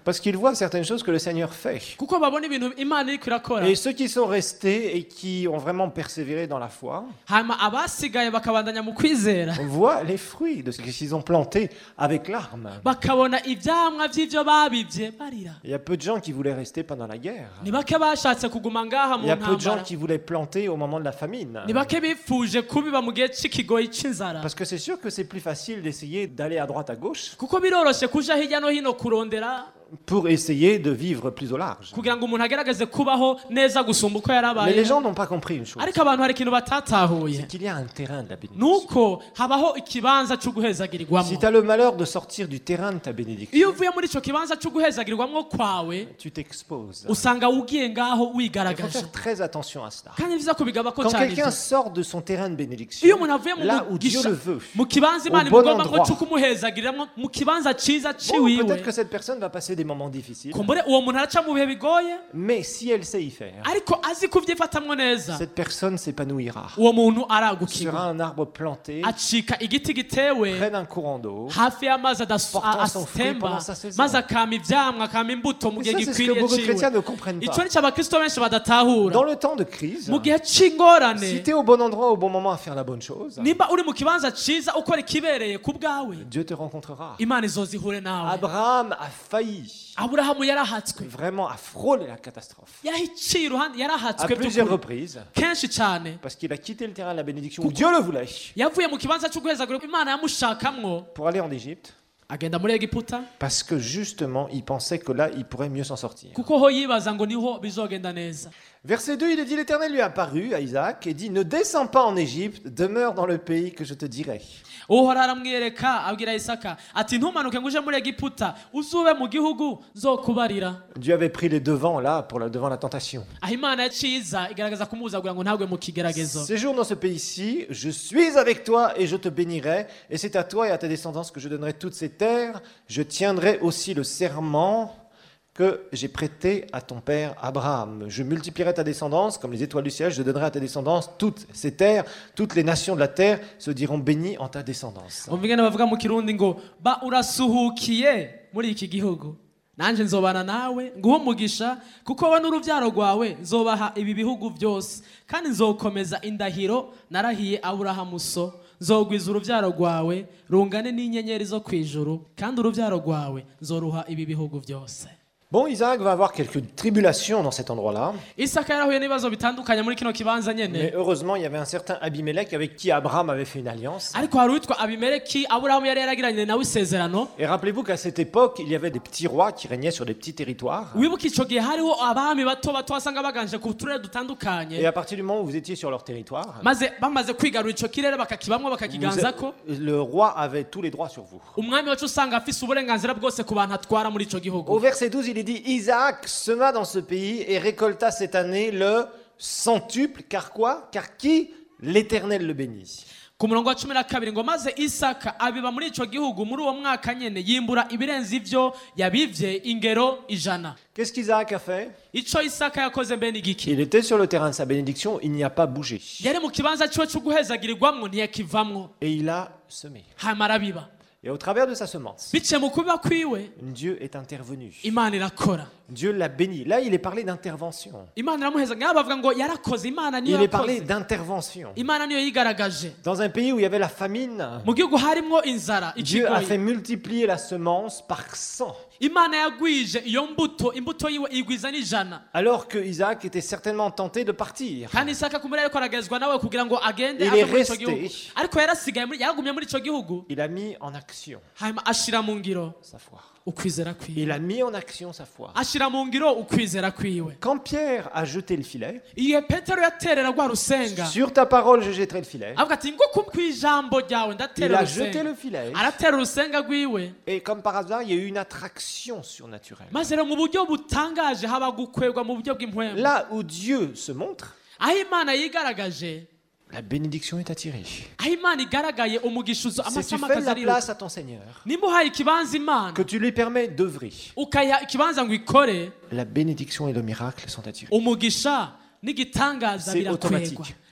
Parce qu'ils voient certaines choses que le Seigneur fait. kuko babona ibintu imana iriko irakora. Et ceux qui sont restés et qui ont vraiment persévéré dans la foi hanyuma abasigaye bakabandanya mu kwizera voient les fruits de ce qu'ils ont planté avec larmes. bakabona ivyamwa vy'ivyo babivye barira. Il y a peu de gens qui voulaient rester pendant la guerre. ni bake bashatse kuguma ngaha Il mu y a peu de gens ntambara. qui voulaient planter au moment de la famine. ni bake bifuje kubiba mu gihe c'ikigoyi c'inzara. Parce que c'est sûr que c'est plus facile d'essayer d'aller à droite à gauche kuko biroroshe kuja hirya no hino kurondera pour essayer de vivre plus au large. kugira ngo umuntu agerageze kubaho neza gusumba uko Mais les yarabaye. gens n'ont pas compris une chose. ariko abantu hari ikintu batatahuye, Qu'il y a un terrain de la bénédiction. nuko habaho ikibanza co Si guhezagirirwamwo. tu as le malheur de sortir du terrain de ta iyo bénédiction, uvuye muri ico kibanza co guhezagirirwamwo kwawe tu t'exposes. usanga ugiye ngaho Il faut wigaragaje, faire très attention à cela. kandi biza kubigabako Quand cyane quelqu'un ivyo. sort de son terrain de iyo bénédiction, umuntu avuye mu là où Dieu mugisha le veut, mu kibanza imana au bon imugomba ngo endroit. co kumuhezagiriramwo mu kibanza ciza bon, ciwiwe, peut-être que cette personne va passer des moments difficiles, kumbure uwo muntu araca mu bihe bigoye, mais si elle sait y faire, ariko azi kuvyifatamwo neza, cette personne s'épanouira. uwo muntu Sera aragukirwa, un arbre planté acika igiti gitewe près d'un courant d'eau. hafi y'amazi adas- Portant a- son fruit atemba, pendant sa saison. maze akama ivyamwa akama imbuto mu Et gihe ça, c'est ce que gikwiriye beaucoup de chrétiens ciwe. ne comprennent pas. ico nico abakristo benshi badatahura. Dans le temps de crise, mu gihe c'ingorane, si tu es au bon endroit au bon moment à faire la bonne chose, nimba uri mu kibanza ciza ukora ikibereye ku bwawe, Dieu te rencontrera. imana izozihure nawe. Abraham a failli, aburahamu yarahatswe, vraiment a frôlé la catastrophe yarahiciye iruhande, à yarahatswe plusieurs by'ukuri reprises kenshi cyane, parce qu'il a quitté le terrain de la bénédiction où Dieu le voulait yavuye mu kibanza cyo guhezagura imana yamushakamwo pour aller en Égypte agenda muri egiputa, parce que justement il pensait que là il pourrait mieux s'en sortir. kuko ho yibaza ngo niho bizogenda neza. Verset deux, il est dit, l'Éternel lui apparut à Isaac et dit, ne descends pas en Égypte, demeure dans le pays que je te dirai. uhoraho aramwereka abwira isaka ati ntumanuke ngo uje muri egiputa, uzube mu gihugu zokubarira. Dieu avait pris les devants là pour la, devant la tentation. aho imana yaciza igaragaza kumuzagura ngo ntagwe mu kigeragezo. Séjourne dans ce pays-ci, je suis avec toi et je te bénirai, et c'est à toi et à ta descendance que je donnerai toutes ces terres. Je tiendrai aussi le serment que j'ai prêté à ton père Abraham. Je multiplierai ta descendance comme les étoiles du ciel, je donnerai à ta descendance toutes ces terres, toutes les nations de la terre se diront bénies en ta descendance. umvigana bavuga mu kirundi ngo ba urasuhukiye muri iki gihugu, nanje nzobana nawe nguhe umugisha, kuko wowe n'urubyaro rwawe nzobaha ibi bihugu byose, kandi nzokomeza indahiro narahiye aburahamu so, nzogwiza urubyaro rwawe rungane n'inyenyeri zo ku ijuru, kandi urubyaro rwawe nzoruha ibi bihugu byose. Bon, Isaac va avoir quelques tribulations dans cet endroit-là, isaka yarahuye n'ibibazo bitandukanye muri kino kibanza mais nyene, heureusement, il y avait un certain Abimelech avec qui Abraham avait fait une alliance. ariko hari uwitwa abimeleki aburahamu yari yaragiranye nawe isezerano. Et rappelez-vous qu'à cette époque, il y avait des petits rois qui régnaient sur des petits territoires. wibuka ico gihe hariho abami bato bato wasanga baganje ku turere Et dutandukanye, à partir du moment où vous étiez sur leur territoire, maze bamaze kwigarura ico kirere bakakibamwo vous- bakakiganzako, le roi avait tous les droits sur vous. umwami wacu usanga afise uburenganzira bwose ku bantu atwara muri ico Au gihugu. verset douze, il est dit, Isaac sema dans ce pays et récolta cette année le centuple, car quoi? Car qui? L'Éternel le bénit. ku murongo wa cumi na kabiri ngo maze isaka abiba muri ico gihugu muri uwo mwaka nyene yimbura ibirenze ivyo yabivye ingero ijana. Qu'est-ce qu'Isaac a fait? ico isaka yakoze mbene igiki? Il était sur le terrain de sa bénédiction, il n'y a pas bougé. yari mu kibanza ciwe co guhezagirirwamwo ntiyakivamwo, Et il a semé. hama arabiba. Et au travers de sa semence, biciye mu kubiba kwiwe Dieu est intervenu. imana irakora, Dieu l'a béni. Là, il est parlé d'intervention. imana iramuheza ngaho bavuga ngo yarakoze, imana niyo Il est parlé yakoze, d'intervention. imana niyo yigaragaje. Dans un pays où il y avait la famine, mu gihugu harimwo inzara Dieu a fait ikigoyi, multiplier la semence par cent. imana yagwije iyo mbuto, imbuto yiwe igwiza n'ijana. Alors que Isaac était certainement tenté de partir. kandi isaka kumuri ariko aragezwa nawe kugira ngo agende Il ave est muri ico resté. gihugu, ariko yarasigaye muri- yaragumye muri ico gihugu, Il a mis en action hanyuma ashira mu ngiro sa foi. ukwizera kwiwe, Il a mis en action sa foi. ashira mu ngiro ukwizera kwiwe. Quand Pierre a jeté le filet, igihe petero yaterera rwa rusenga sur ta parole je jetterai le filet, avuga ati ngo ku ijambo ryawe il ndatera a jeté urusenga, le filet. aratera urusenga rwiwe, Et comme par hasard, il y a eu une attraction surnaturelle. maze rero mu buryo butangaje haba gukwegwa mu buryo bw'impwemu. Là où Dieu se montre, aho imana yigaragaje, la bénédiction est attirée. aho imana igaragaye umugisha uzo Si tu amasama fais de la akazariruka. place à ton Seigneur, nimba uhaye ikibanza imana que tu lui permets d'œuvrer, ukayiha ikibanza ngo ikore, la bénédiction et le miracle sont attirés. umugisha n'igitangaza C'est birakwegwa, automatique.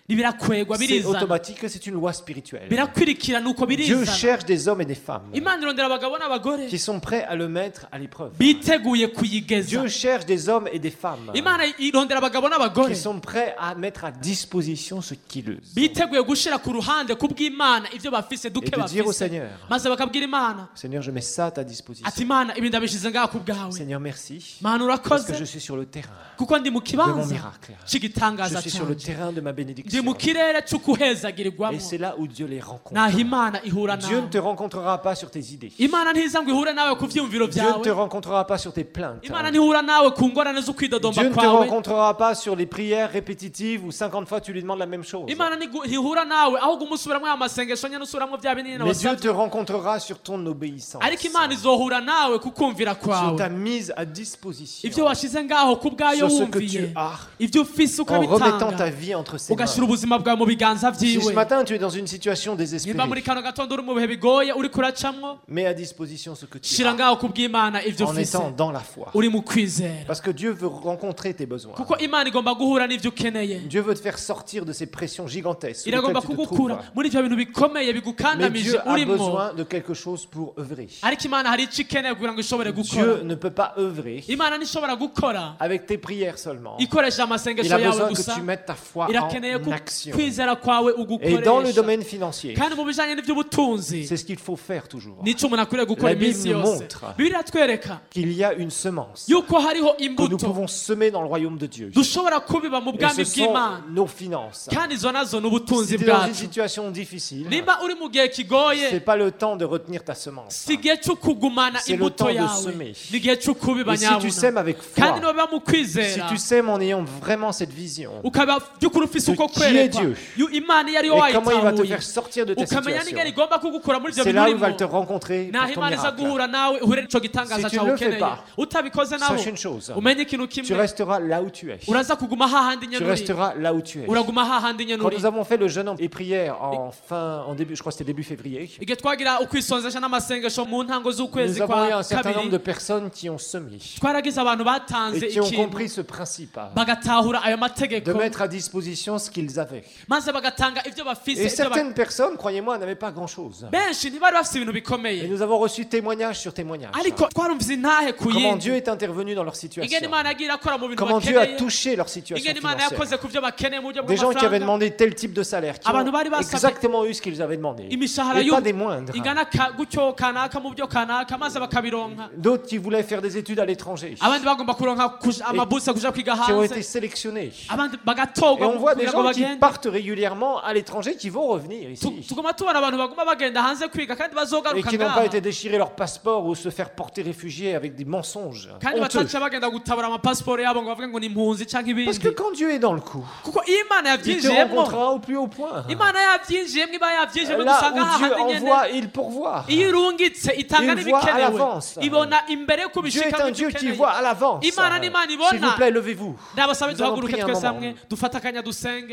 birakwegwa C'est birizana automatique, c'est une loi spirituelle. birakwirikira nuko Dieu birizana cherche des hommes et des femmes imana irondera abagabo n'abagore qui sont prêts à le mettre à l'épreuve. biteguye kuyigeza Dieu cherche des hommes et des femmes imana irondera abagabo n'abagore qui sont prêts à mettre à disposition ce qu'ils ont. biteguye gushira ku ruhande kubw'imana ivyo bafise Et duke de dire au bafise Seigneur, maze bakabwira imana Seigneur, je mets ça à ta disposition. ati imana ibi ndabishize ngaha ku bwawe Seigneur, merci. mana Parce que urakoze je suis sur le terrain kuko ndi mu de mon kibanza miracle. Je c'igitangaza suis sur le canje terrain de ma ndi bénédiction. mu kirere c'ukuhezagirirwamo Et c'est là où Dieu les rencontre. naho imana ihura Dieu ne nawe te rencontrera pas sur tes idées. imana ntiza ngo ihure nawe ku vyumviro Dieu ne te vyawe rencontrera pas sur tes plaintes. imana ntihura nawe ku ngorane zo kwidodomba Dieu ne te kwawe rencontrera pas sur les prières répétitives où cinquante fois tu lui demandes la même chose. imana ntigu- ntihura nawe ahubwo umusubiramwo ya masengesho nyene usubiramwo vya binini Mais Dieu wasavye te rencontrera sur ton obéissance, ariko imana izohura nawe ku kumvira sur kwawe ta mise à disposition, ivyo washize ngaho ku bwayo sur ce que wumviye tu as, ivyo ufise en remettant ta ukabitanga vie entre ses ugashira mains. ubuzima bwawe mu biganza Si ce vyiwe matin tu es dans une situation nimba désespérée, muri kano gatondo uri mu bihe bigoye uri kuracamwo mets à disposition ce que tu shira as ngaho ku bw'imana ivyo en ufise étant dans la foi. uri mu kwizera Parce que Dieu veut rencontrer tes besoins. kuko imana igomba guhura n'ivyo ukeneye Dieu veut te faire sortir de ces pressions gigantesques sur lesquelles iragomba tu te kugukura trouves. muri ivyo bintu bikomeye Mais bigukandamije Dieu a urimwo besoin de quelque chose pour œuvrer. ariko imana hari ico ikeneye kugira ngo ishobore Dieu gukora ne peut pas œuvrer imana ntishobora gukora avec tes prières seulement. ikoresheje Il amasengesho a yawe besoin que gusa tu mettes ta foi irakeneye en ko action. kwizera kwawe Et dans le ugukoresha domaine financier, kandi mu bijanye n'ivy'ubutunzi c'est ce qu'il faut faire toujours. nico umuntu akwiriye gukora La Bible iminsi nous yose montre bibiliya iratwereka Qu'il y a une semence yuko hariho que nous imbuto pouvons semer dans le royaume de Dieu. dushobora kubiba mu Et bwami ce sont bw'imana nos finances. kandi izo nazo ni ubutunzi Si tu es dans une bwacu situation difficile, nimba uri mu gihe kigoye c'est pas le temps de retenir ta semence. si igihe cyo kugumana C'est le imbuto temps de yawe semer. ni igihe cyo kubiba Et si tu nyabuna sèmes avec kandi foi, niba mu si kwizera tu sèmes en ayant vraiment cette vision, ukaba by'ukuri ufise de uko qui est kwerekwa Dieu. yu- imana iyo ariyo et comment il va te wayitahuye faire sortir de ta ukamenya situation, n'ingene igomba kugukura muri ibyo c'est bintu là où il va te urimo rencontrer naho pour ton imana iza miracle. guhura nawe uhure n'ico gitangaza Si tu cyawe ne le fais ukeneye pas, utabikoze nawe Sache une chose, umenye ikintu tu kimwe resteras là où tu es. uraza kuguma hahandi Tu nyene uri resteras là où tu es. uraguma hahandi nyene Quand uri nous avons fait le jeûne et prière en fin, en début, je crois que c'était début février, igihe twagira ukwisonzesha n'amasengesho mu ntango z'ukwezi nous avons eu kwa un certain nombre kabiri de personnes qui ont semé twaragize abantu batanze et qui ont ikintu compris ce principe bagatahura ayo de mategeko mettre à disposition ce qu'ils avaient. maze bagatanga ivyo bafise Et ivyo ba- certaines personnes, croyez-moi, n'avaient pas grand-chose. benshi ntibari bafise ibintu Et bikomeye nous avons reçu témoignage sur témoignage. ariko twarumvise intahe ku Comment Dieu yindi est intervenu dans leur ingene situation. imana yagiye irakora mu bintu Comment Dieu a bakeneye touché leur situation ingene imana financière. yakoze ku vyo bakeneye mu buryo Des gens qui avaient bw'amafaranga demandé tel type de salaire, qui Abantu ont bari basabye exactement eu ce qu'ils avaient demandé. imishahara Et y'u- pas des moindres. ingana ka- gutyo kanaka mu byo kanaka maze bakabironka D'autres qui voulaient faire des études à l'étranger, abandi bagomba kuronka kuja- amabuse kuja kwiga qui ont été hanze sélectionnés. abandi Et bagatorwa on voit des kugira ngo gens qui bagende partent régulièrement à l'étranger, qui vont revenir Tu- ici. tuguma tubona abantu baguma bagenda hanze kwiga kandi Et bazogaruka qui n'ont pas ngaha été déchirer leur passeport ou se faire porter réfugiés avec des mensonges kandi honteux. bataca bagenda gutabura amapasiporo yabo ngo bavuge ngo ni impunzi canke Parce que ibindi quand Dieu est dans le coup, kuko iyo imana il te yavyinjiyemo rencontrera au plus haut point. imana yavyinjiyemo iba yavyinjiyemo Là dusanga où Dieu hahandi nyene envoie, il pourvoit. iyo irungitse itanga Il voit à n'ibikenewe l'avance. ibona imbere yo Dieu est kubishika un mu Dieu qui ukeneye voit à l'avance. Imana ni Imana S'il ibona. vous plaît, levez-vous. ndabasabe Nous allons duhaguruke prier un twese moment. hamwe dufate akanya dusenge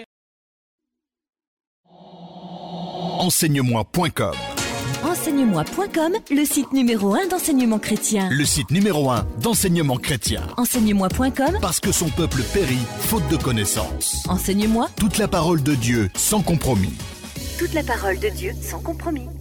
Enseigne-moi point com, Enseigne-moi point com, le site numéro un d'enseignement chrétien. le site numéro un d'enseignement chrétien. Enseigne-moi point com, Parce que son peuple périt faute de connaissances. enseigne-moi Toute la parole de Dieu sans compromis. toute la parole de Dieu sans compromis.